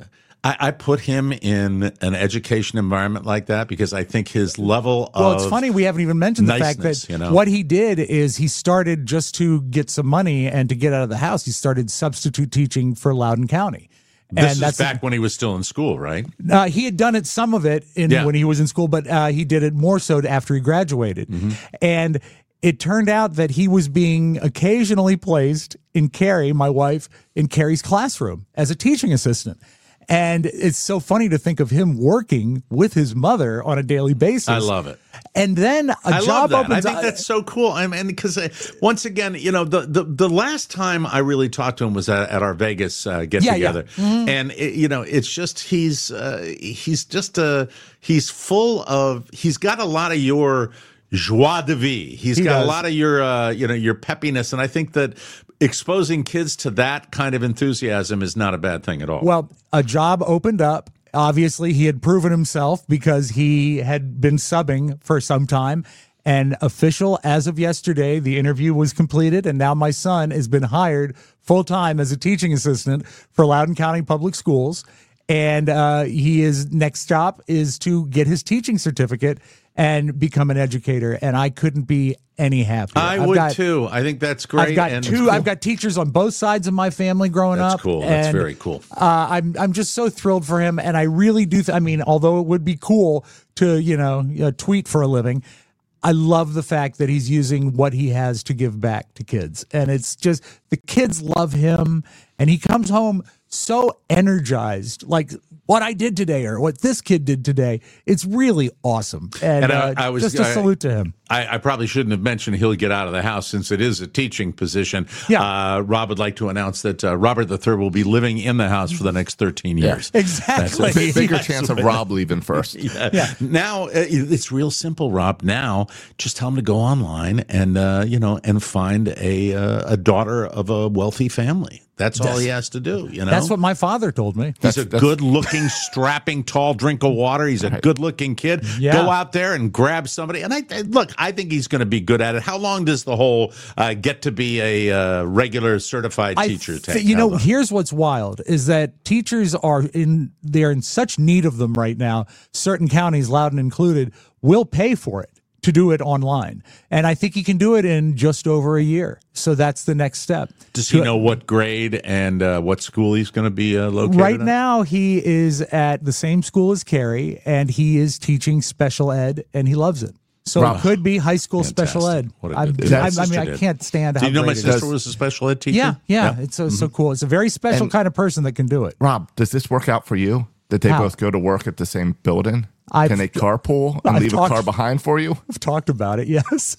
I, I put him in an education environment like that because I think his level of Well, it's funny we haven't even mentioned the fact niceness, that you know? what he did is he started just to get some money and to get out of the house. He started substitute teaching for Loudoun County. This and is that's back when he was still in school, right? Uh, he had done it, some of it, in Yeah. when he was in school, but uh, he did it more so after he graduated. Mm-hmm. And it turned out that he was being occasionally placed in Carrie, my wife, in Carrie's classroom as a teaching assistant. And it's so funny to think of him working with his mother on a daily basis. I love it. And then a I love job that. opens I think up- that's so cool. I mean, because uh, once again, you know, the, the the last time I really talked to him was at, at our Vegas uh, get Yeah, together, yeah. Mhm. and it, you know, it's just he's uh, he's just a he's full of he's got a lot of your joie de vivre. He's He got does. a lot of your uh, you know your peppiness, and I think that exposing kids to that kind of enthusiasm is not a bad thing at all. Well, a job opened up. Obviously, he had proven himself because he had been subbing for some time. And official as of yesterday, the interview was completed, and now my son has been hired full time as a teaching assistant for Loudoun County Public Schools. And uh, he is next stop is to get his teaching certificate and become an educator. And I couldn't be any happier. I I've would got- too. I think that's great. I've got and two. I've got teachers on both sides of my family growing That's up. cool. That's and, very cool. Uh, I'm I'm just so thrilled for him, and I really do. Th- I mean, although it would be cool to you know uh, tweet for a living, I love the fact that he's using what he has to give back to kids, and it's just the kids love him, and he comes home so energized, like what I did today or what this kid did today. It's really awesome, and, And I- uh, I was- just a I- salute to him. I, I probably shouldn't have mentioned he'll get out of the house since it is a teaching position. Yeah. Uh, Rob would like to announce that uh, Robert the Third will be living in the house for the next thirteen years. Exactly. That's Big- bigger That's chance of what- Rob leaving first. Yeah. Yeah. Now uh, it's real simple, Rob. Now just tell him to go online and uh, you know and find a uh, a daughter of a wealthy family. That's all he has to do. You know, That's what my father told me. He's a That's- good-looking, strapping, tall drink of water. He's a good-looking kid. Yeah. Go out there and grab somebody. And I, I look, I think he's going to be good at it. How long does the whole uh, get to be a uh, regular certified I teacher th- take? You How know, long? here's what's wild is that teachers are in they're in such need of them right now. Certain counties, Loudoun included, will pay for it to do it online. And I think he can do it in just over a year. So that's the next step. Does he know what grade and uh, what school he's going to be uh, located Right at? now, he is at the same school as Carrie, and he is teaching special ed, and he loves it. So Rob. it could be high school special ed. Fantastic. What a I'm- good thing. I, My I mean, sister I did. can't stand Do how you know my great it sister is. was a special ed teacher? Yeah, yeah, it's so, so cool. It's a very special And- kind of person that can do it. Rob, does this work out for you? That they How? both go to work at the same building? I've- Can they carpool and I've leave talked- a car behind for you? I've talked about it, yes.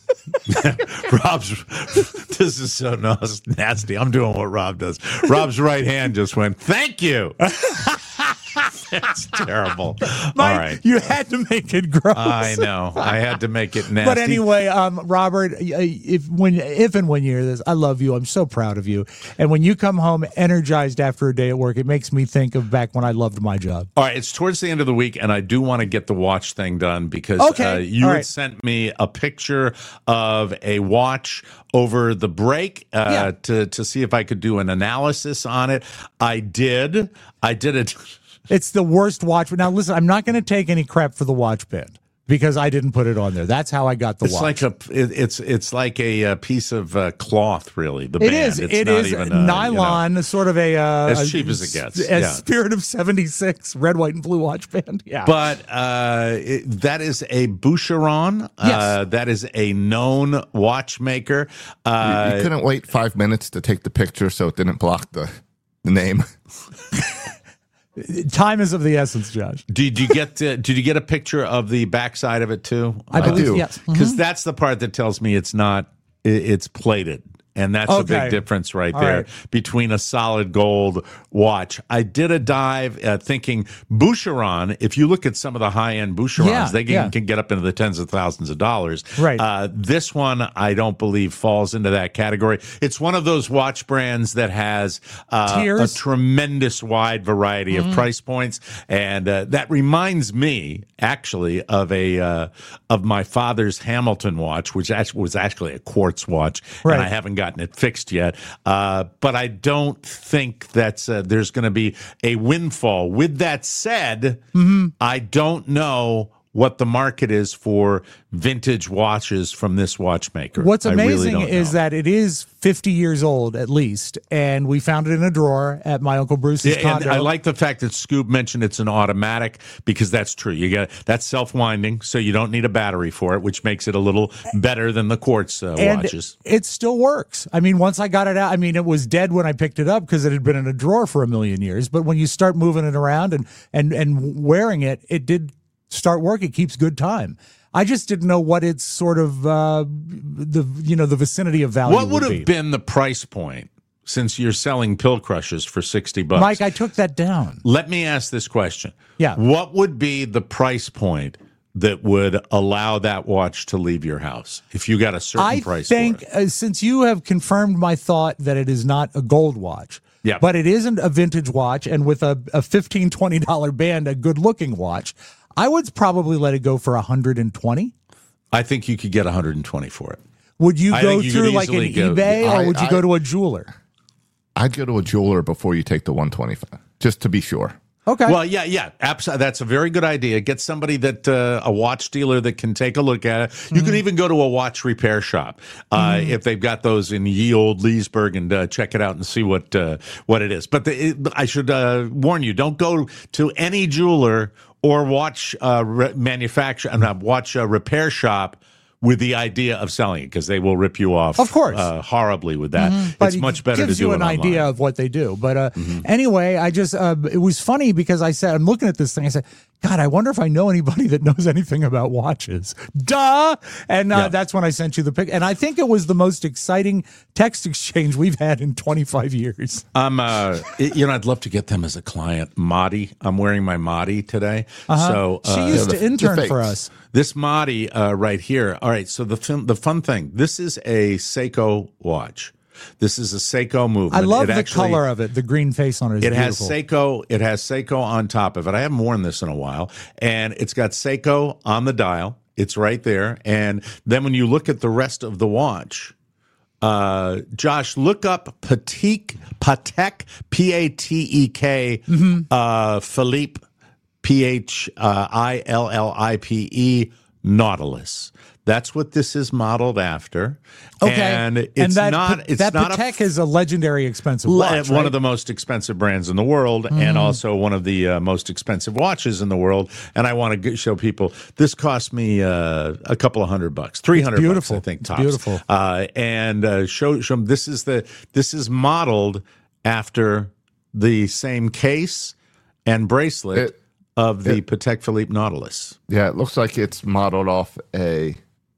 Rob's, this is so nas- nasty. I'm doing what Rob does. Rob's right hand just went, thank you. That's terrible. Mike, All right. you had to make it gross. I know. I had to make it nasty. But anyway, um, Robert, if when if and when you hear this, I love you. I'm so proud of you. And when you come home energized after a day at work, it makes me think of back when I loved my job. All right, it's towards the end of the week, and I do want to get the watch thing done because Okay. uh, you All had right. sent me a picture of a watch over the break uh, Yeah. to to see if I could do an analysis on it. I did. I did it. It's the worst watch. Now, listen, I'm not going to take any crap for the watch band because I didn't put it on there. That's how I got the It's watch. like a it, it's it's like a, uh piece of uh, cloth, really. The It band. is. It's It not is even, uh, you know. nylon, sort of a uh, As a- cheap as it gets, A yeah. Spirit of seventy-six red, white, and blue watch band. Yeah, But uh, it, that is a Boucheron. Uh, Yes. that is a known watchmaker. You, Uh, you couldn't wait five minutes to take the picture so it didn't block the, the name. time is of the essence, Josh. Did you get to, did you get a picture of the backside of it too? I believe do. yes. Because that's the part that tells me it's not it, it's plated. And that's a Okay. big difference right All there right. between a solid gold watch. I did a dive uh, thinking Boucheron, if you look at some of the high-end Boucherons, Yeah, they can, yeah. can get up into the tens of thousands of dollars. Right. Uh, this one, I don't believe, falls into that category. It's one of those watch brands that has uh, a Tiers? tremendous wide variety of price points. And uh, that reminds me, actually, of a uh, of my father's Hamilton watch, which actually was actually a quartz watch. Right. And I haven't got gotten it fixed yet. Uh, but I don't think that's uh, there's going to be a windfall. With that said, Mm-hmm. I don't know what the market is for vintage watches from this watchmaker. What's I really amazing don't is know. that it is fifty years old at least, and we found it in a drawer at my Uncle Bruce's Yeah, and condo. I like the fact that Scoop mentioned it's an automatic because that's true. You get that's self-winding, so you don't need a battery for it, which makes it a little better than the quartz uh, and watches. it still works. I mean, once I got it out, I mean, it was dead when I picked it up because it had been in a drawer for a million years. But when you start moving it around and and and wearing it, it did start working. It keeps good time. I just didn't know what its sort of uh, the you know the vicinity of value. What would would have be. been the price point since you're selling pill crushers for sixty bucks? Mike, I took that down. Let me ask this question. Yeah. What would be the price point that would allow that watch to leave your house if you got a certain I price think for it? uh, since you have confirmed my thought that it is not a gold watch, Yeah. but it isn't a vintage watch, and with a, a fifteen dollars, twenty dollars band, a good looking watch, I would probably let it go for one hundred twenty. I think you could get one hundred twenty for it. Would you I go think you through could like an easily go- eBay, I- or would you I- go to a jeweler? I'd go to a jeweler before you take the one twenty-five, just to be sure. Okay. Well, yeah, yeah, absolutely. That's a very good idea. Get somebody that uh, a watch dealer that can take a look at it. You Mm-hmm. can even go to a watch repair shop uh, Mm-hmm. if they've got those in ye old Leesburg and uh, check it out and see what uh, what it is. But the, it, I should uh, warn you: don't go to any jeweler or watch uh, re- manufacturer, uh, not watch a repair shop with the idea of selling it because they will rip you off, Of course. uh, horribly with that. But It's it much better to gives do you it an online. idea of what they do. But uh, Mm-hmm. anyway, I just uh, it was funny because I said I'm looking at this thing. I said, God, I wonder if I know anybody that knows anything about watches. Duh! And uh, Yeah. that's when I sent you the pic. And I think it was the most exciting text exchange we've had in twenty-five years. I'm, uh, it- you know, I'd love to get them as a client. Madi, I'm wearing my Madi today. So She uh, used the- to intern the for fakes. us. this Madi uh, right here. All right. So the fun, the fun thing. This is a Seiko watch. This is a Seiko I movement. love It the actually- color of it. The green face on it is It has beautiful. Seiko. It has Seiko on top of it. I haven't worn this in a while, and it's got Seiko on the dial. It's right there, and then when you look at the rest of the watch, uh, Josh, look up Patek, Patek, P A T E K, Mm-hmm. uh, Philippe, P H I L L I P E, Nautilus. That's what this is modeled after. Okay. and it's and that, not. It's that not a Patek is a legendary expensive Le- watch, one right? Mm-hmm. of the most expensive brands in the world, and also one of the uh, most expensive watches in the world. And I want to g- show people this cost me uh, a couple of hundred bucks, three hundred bucks, beautiful. I think. It's Tops. beautiful. Uh, and uh, show show 'em this is the this is modeled after the same case and bracelet It- of the it- Patek Philippe Nautilus. Yeah, it looks like it's modeled off a.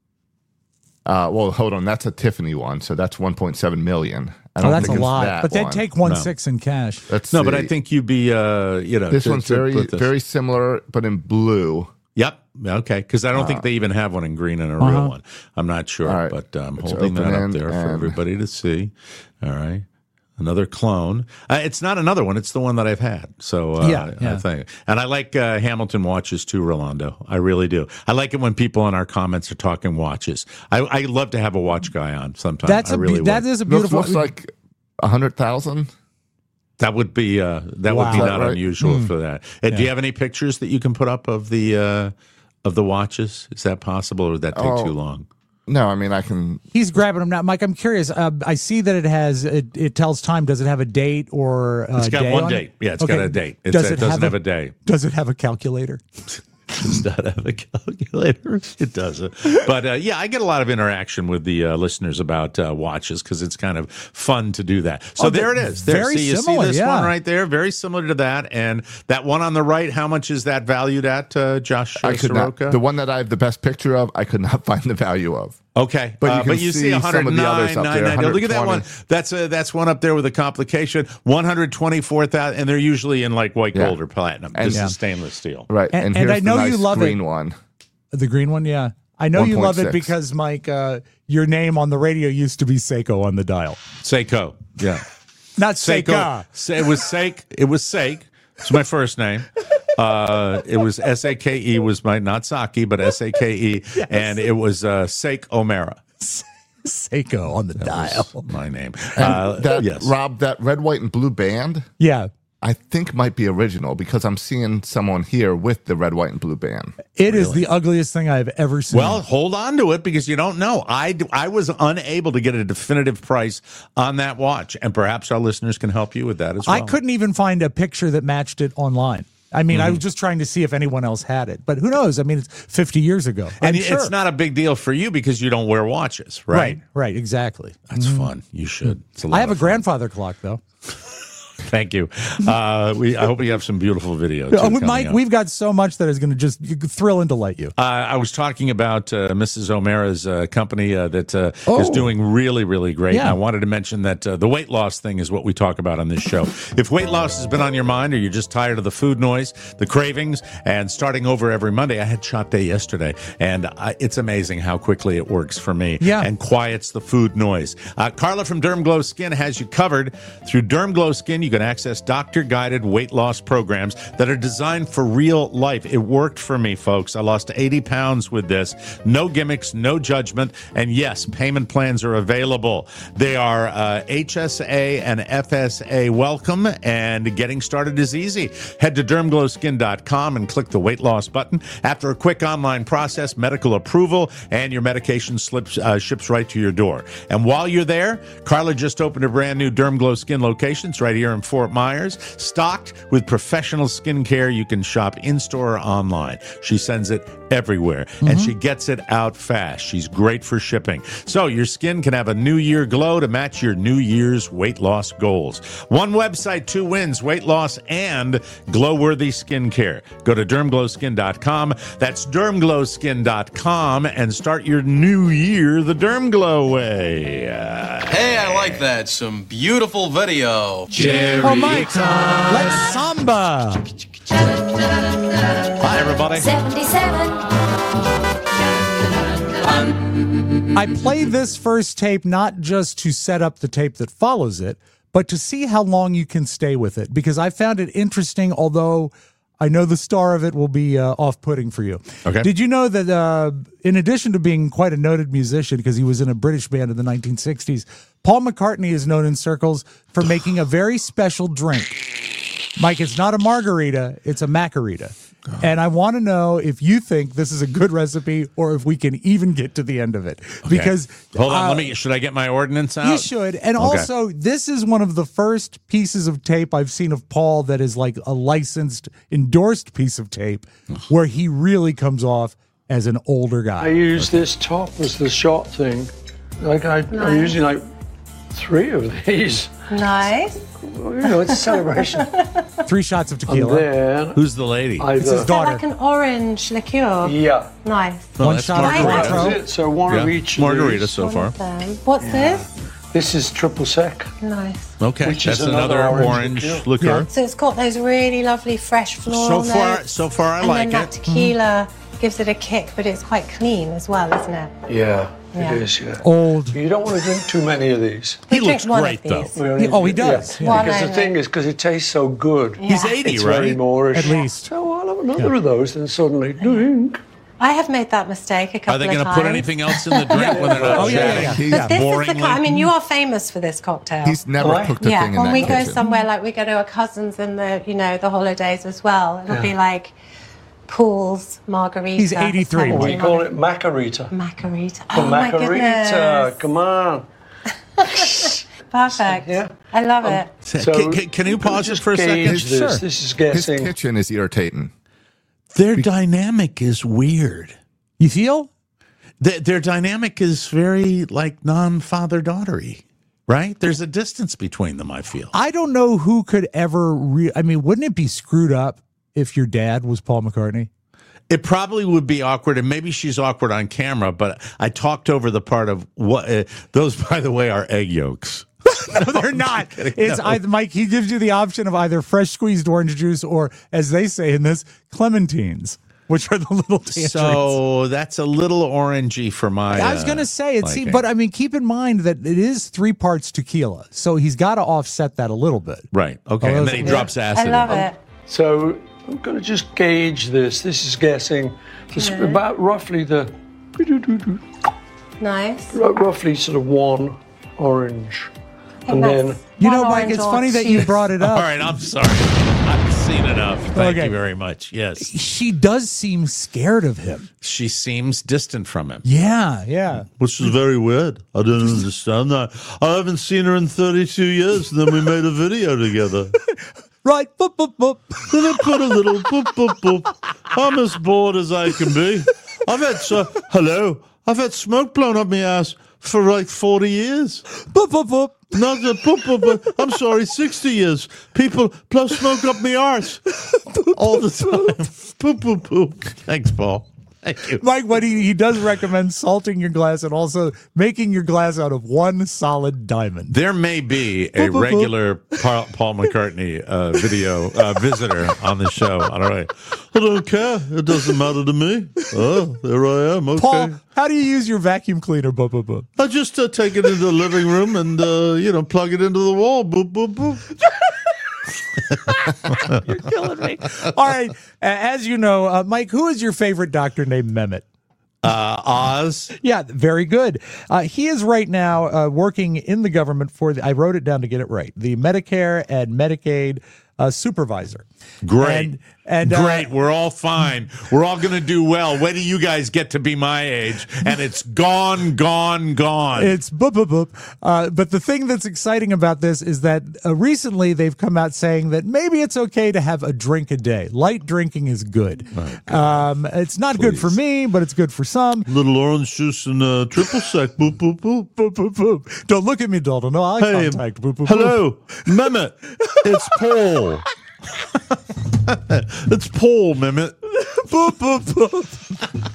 Uh, well, hold on. That's a Tiffany one, so that's one point seven million. I Oh, don't that's a think it's lot. that But they'd one. take one No. six in cash. Let's No, but see. I think you'd be, uh, you know, this to- one's to very, put this- very similar, but in blue. Yep. Okay. Because I don't Uh, think they even have one in green and a Uh-huh. real one. I'm not sure, All right. but I'm It's holding that open up end there for and- everybody to see. All right. Another clone. Uh, it's not another one. It's the one that I've had. So uh, Yeah, yeah. I think, and I like uh, Hamilton watches too, Rolando. I really do. I like it when people in our comments are talking watches. I, I love to have a watch guy on sometime. That's I a really be- that would. is a Looks, beautiful. looks like a hundred thousand. That would be uh, that would be Wow. not Right. unusual Hmm. for that. And do you have any pictures that you can put up of the uh, of the watches? Is that possible, or would that take Oh. too long? No, I mean I can. He's grabbing them now, Mike. I'm curious. Uh, I see that it has it, it tells time. Does it have a date or a It's got day one on date. It? Yeah, it's Okay. got a date. It's, Does it, it doesn't have have a- a day. Does it have a calculator? Does not have a calculator. It doesn't. But uh, yeah, I get a lot of interaction with the uh, listeners about uh, watches because it's kind of fun to do that. So Oh, there it they're is. There, very see, you similar, see this yeah. one right there, very similar to that, and that one on the right. How much is that valued at, uh, Josh uh, I could not. Soroka? The one that I have the best picture of, I could not find the value of. Okay, But you uh, can but you see, see one some hundred of the others nine, up there, nine, nine. Look at that one. one twenty. That's a that's one up there with a complication. One hundred twenty four thousand, and they're usually in like white Yeah. gold or platinum. And- this Yeah. is stainless steel. Right, And- and, and here's I know the you nice love it. green one. The green one, yeah. I know you love it one point six. because Mike, uh, your name on the radio used to be Seiko on the dial, Seiko. Yeah. not Seiko. Seika. Sa- It was Seik. It was Seik. It's my first name. Uh, it was S A K E was my not Saki, but S A K E, and it was uh, Seik O'Mara. Seiko on the dial. My name. And Uh, that, yes. Rob, that red, white, and blue band, Yeah. I think might be original because I'm seeing someone here with the red, white, and blue band. It is the ugliest thing I've ever seen. Well, hold on to it because you don't know. I, d- I was unable to get a definitive price on that watch, and perhaps our listeners can help you with that as well. I couldn't even find a picture that matched it online. I mean, Mm-hmm. I was just trying to see if anyone else had it, but who knows? I mean, it's fifty years ago. And I'm sure. it's not a big deal for you because you don't wear watches, right? right, right, exactly. That's fun. You should. It's a lot I have a of fun. grandfather clock though. Thank you. Uh, we, I hope we have some beautiful video. Too, Oh, coming Mike, up. we've got so much that is going to just thrill and delight you. Uh, I was talking about uh, Missus O'Mara's uh, company uh, that uh, Oh. is doing really, really great. Yeah. And I wanted to mention that uh, the weight loss thing is what we talk about on this show. If weight loss has been on your mind or you're just tired of the food noise, the cravings, and starting over every Monday, I had shot day yesterday, and I, it's amazing how quickly it works for me Yeah. and quiets the food noise. Uh, Carla from DermGlow Skin has you covered. Through DermGlow Skin, you can access doctor-guided weight loss programs that are designed for real life. It worked for me, folks. I lost eighty pounds with this. No gimmicks, no judgment, and yes, payment plans are available. They are uh, H S A and F S A welcome, and getting started is easy. Head to derm glow skin dot com and click the weight loss button. After a quick online process, medical approval, and your medication slips, uh, ships right to your door. And while you're there, Carla just opened a brand new DermGlow Skin location. It's right here in Fort Myers, stocked with professional skincare you can shop in-store or online. She sends it everywhere, and she gets it out fast. She's great for shipping. So your skin can have a new year glow to match your New Year's weight loss goals. One website, two wins, weight loss and glow-worthy skincare. Go to derm glow skin dot com. That's derm glow skin dot com and start your new year the DermGlow way. Uh, Hey, I like that. Some beautiful video. Oh, Mike, let's samba. Hi, everybody. I play this first tape not just to set up the tape that follows it, but to see how long you can stay with it, because I found it interesting, although I know the star of it will be uh, off-putting for you. Okay. Did you know that uh, in addition to being quite a noted musician, because he was in a British band in the nineteen sixties, Paul McCartney is known in circles for making a very special drink. Mike, it's not a margarita, it's a macarita. And I want to know if you think this is a good recipe or if we can even get to the end of it. Because Hold on, uh, let me. Should I get my ordinance out? you should. And Okay. also, this is one of the first pieces of tape I've seen of Paul that is like a licensed, endorsed piece of tape where he really comes off as an older I guy. use this top as the shot thing. Like I, I'm using like three of these. Nice. You know, it's a celebration. Three shots of And tequila. then Who's the lady? either, It's his daughter. Like an orange liqueur. yeah, Nice. No, One that's shot of margarita. Cointreau. that's it. So one of Yeah, each. Of margarita these. so far. Um, what's this? This is triple sec. Nice. Okay, Which is that's another, another orange, orange liqueur. liqueur. So it's got those really lovely fresh floral So far, notes. so far, I and like then that it. tequila gives it a kick, but it's quite clean as well, isn't it? Yeah, Yeah. it is. Yeah. Old. You don't want to drink too many of these. He We looks drink one great, of though. these. We only- Oh, he does. Yeah. Yeah. One Because the only. thing is, because it tastes so good. He's Yeah. eighty, It's very right? Moorish. At least. So I'll have another of those, then suddenly drink. I have made that mistake a couple Are they of going to times. put anything else in the drink when they're not Oh, yeah, yeah, chatting? yeah. He's, But this is the Boringly. kind, I mean, you are famous for this cocktail. he's never Why? cooked a yeah, thing in when that we go kitchen. somewhere, like we go to our cousins in the, you know, the holidays as well, it'll be like Paul's margarita. He's eighty-three. It's We like call it macarita. Macarita. The Oh my macarita. goodness. Come on. Perfect. Yeah. I love it. So can, can, can you pause it just for a second? gauge This. Sure. This is His guessing. kitchen is irritating. Their dynamic is weird. You feel? Their, their dynamic is very like non-father daughtery, right? There's a distance between them. I feel. I don't know who could ever. Re- I mean, wouldn't it be screwed up if your dad was Paul McCartney? It probably would be awkward, and maybe she's awkward on camera. But I talked over the part of what uh, those, by the way, are egg yolks. No, they're not. It's No. either, Mike. He gives you the option of either fresh squeezed orange juice or, as they say in this, clementines, which are the little tangerines. So that's a little orangey for my. I was uh, going to say it's, liking. but I mean, keep in mind that it is three parts tequila, so he's got to offset that a little bit. right. Okay, Oh, and then he those- drops I acid. love in it. So I'm going to just gauge this. This is guessing. This is about roughly the. Nice. r- roughly sort of one orange. And then You One know, Mike, orange it's or funny that you two. brought it All up. right, I'm sorry. I've seen enough. Thank Okay. you very much. Yes. She does seem scared of him. She seems distant from him. Yeah, yeah. Which is very weird. I don't understand that. I haven't seen her in thirty-two years, and then we made a video together. Right. Boop, boop, boop. Then I put a little boop, boop, boop. I'm as bored as I can be. I've had, so, hello, I've had smoke blown up my ass for like forty years. Boop, boop, boop. Not the boop, boop, boop. I'm sorry, sixty years. People blow smoke up my arse all the time. Boop, boop, boop. Thanks, Paul. Thank you. Mike, what he, he does recommend salting your glass and also making your glass out of one solid diamond. There may be a Boop, boop, boop. regular Paul, Paul McCartney uh, video uh, visitor on the show. All right. I don't care. It doesn't matter to me. Oh, there I am. Okay. Paul, how do you use your vacuum cleaner? Boop, boop, boop. I just uh, take it into the living room and, uh, you know, plug it into the wall. Boop, boop, boop. You're killing me. All right. Uh, as you know, uh, Mike, who is your favorite doctor named Mehmet? Uh, Oz. Yeah, very good. Uh, he is right now uh, working in the government for the, I wrote it down to get it right, the Medicare and Medicaid uh, supervisor. Great. And, and uh, Great. We're all fine. We're all going to do well. Wait till you guys get to be my age, and it's gone, gone, gone. It's boop, boop, boop. Uh, but the thing that's exciting about this is that uh, recently they've come out saying that maybe it's okay to have a drink a day. Light drinking is good. Oh, um, it's not good for me, but it's good for some. Little orange juice and uh, triple sec. Boop, boop, boop. Boop, boop, boop. Don't look at me, Dalton. No eye Hey, contact. Boop, boop, boop. hello, Mehmet. It's Paul. It's Paul, Mehmet. Boop, boop,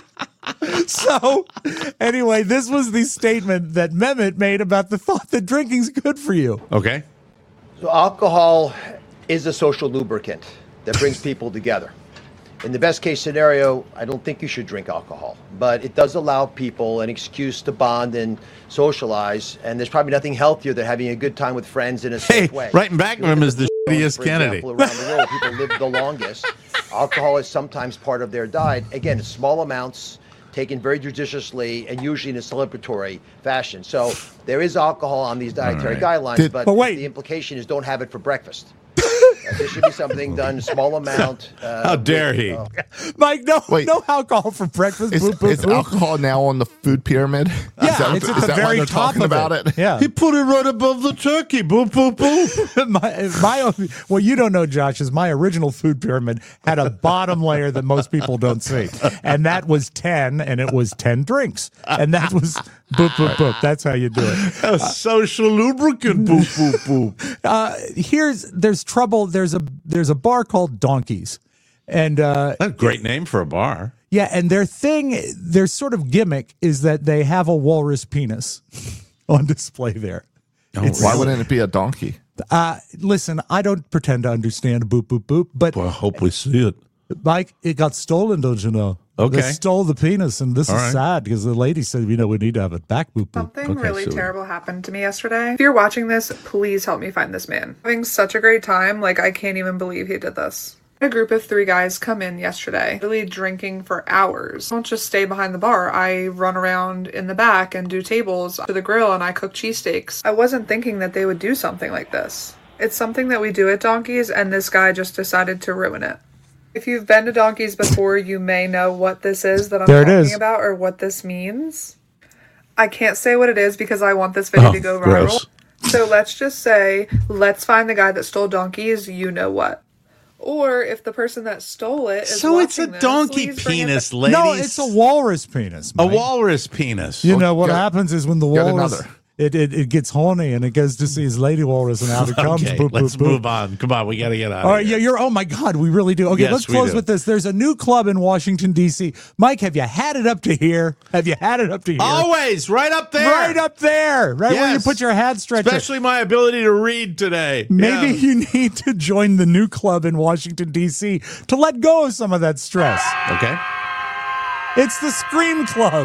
boop. So, anyway, this was the statement that Mehmet made about the thought that drinking's good for you. Okay. So alcohol is a social lubricant that brings people together. In the best case scenario, I don't think you should drink alcohol, but it does allow people an excuse to bond and socialize, and there's probably nothing healthier than having a good time with friends in a safe Hey, way. right in back of him is the shittiest For Kennedy. example, around the world, people live the longest. Alcohol is sometimes part of their diet. Again, in small amounts, taken very judiciously, and usually in a celebratory fashion. So there is alcohol on these dietary right. guidelines, Did- but but wait. the implication is don't have it for breakfast. Uh, there should be something done in small amount. Uh, How dare he? uh, Mike, no, Wait. no alcohol for breakfast. Is, Boop, boop, is boop. alcohol now on the food pyramid? Yeah, is that, it's at is the that why very they're top talking of about it. it? Yeah. He put it right above the turkey. Boop, boop, boop. my, my, what you don't know, Josh, is my original food pyramid had a bottom layer that most people don't see. And that was ten, and it was ten drinks. And that was boop, boop, boop. That's how you do it. A social lubricant. Boop, boop, boop. Uh, here's, there's trouble. There's a, there's a bar called Donkeys. And, uh, That's a great name for a bar. yeah, and their thing, their sort of gimmick is that they have a walrus penis on display there. It's- Why wouldn't it be a donkey? Uh, listen, I don't pretend to understand boop, boop, boop, but Well, I hope we see it. Mike, it got stolen, don't you know? Okay. They stole the penis, and this All is right. sad because the lady said, you know, we need to have it back, boop, boop. Something Okay, really so- terrible happened to me yesterday. If you're watching this, please help me find this man. Having such a great time, like I can't even believe he did this. A group of three guys come in yesterday, really drinking for hours. I don't just stay behind the bar. I run around in the back and do tables to the grill, and I cook cheesesteaks. I wasn't thinking that they would do something like this. It's something that we do at Donkeys, and this guy just decided to ruin it. If you've been to Donkeys before, you may know what this is that I'm There it talking is. about or what this means. I can't say what it is because I want this video Oh, to go viral. gross. So let's just say, let's find the guy that stole Donkeys, you know what. Or if the person that stole it is So it's a watching this, donkey please bring it penis, back. ladies. No, it's a walrus penis. A Mike. walrus penis. You know what get- happens is when the get walrus another. it, it it gets horny and it goes to see his lady walrus and out it comes. Okay, Boop, let's boop, boop. move on. Come on, we got to get out All of right, here. yeah, you're. Oh my God, we really do. Okay, Yes, let's we close do. with this. There's a new club in Washington D C. Mike, have you had it up to here? Have you had it up to here? Always right up there. Right up there, right where you Yes. put your hat stretcher. Especially my ability to read today. Maybe Yeah. you need to join the new club in Washington D C to let go of some of that stress. Okay. It's the Scream Club.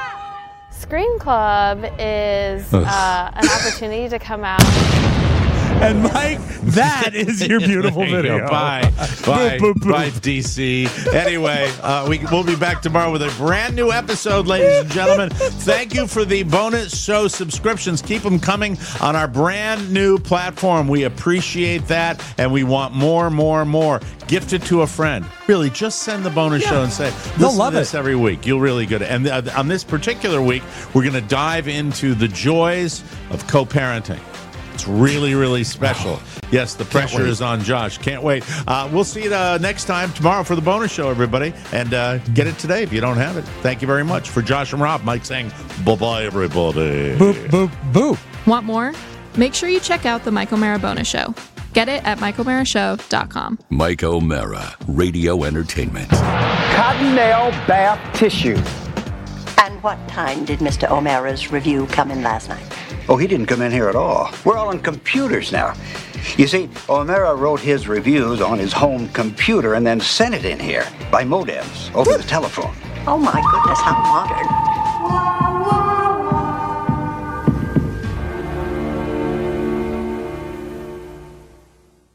Scream Club is uh, an opportunity to come out And Mike, that is your beautiful There you video. go. Bye. Bye. Boop, boop, boop. Bye, D C. Anyway, uh, we, we'll be back tomorrow with a brand new episode, ladies and gentlemen. Thank you for the bonus show subscriptions. Keep them coming on our brand new platform. We appreciate that, and we want more, more, more. Gift it to a friend. Really, just send the bonus Yeah. show and say, They'll listen love to this it. every week. You'll really get it. And uh, on this particular week, we're going to dive into the joys of co-parenting. It's really, really special. Yes, the pressure wait. is on Josh. Can't wait. Uh, we'll see you uh, next time tomorrow for the bonus show, everybody. And uh, get it today if you don't have it. Thank you very much. For Josh and Rob, Mike saying bye-bye, everybody. Boop, boop, boop. Want more? Make sure you check out the Mike O'Mara bonus show. Get it at mike o'mara show dot com. Mike O'Mara, Radio Entertainment. Cottonelle bath tissue. And what time did Mister O'Mara's review come in last night? Oh, he didn't come in here at all. We're all on computers now. You see, O'Mara wrote his reviews on his home computer and then sent it in here by modems over the telephone. Oh my goodness, how modern.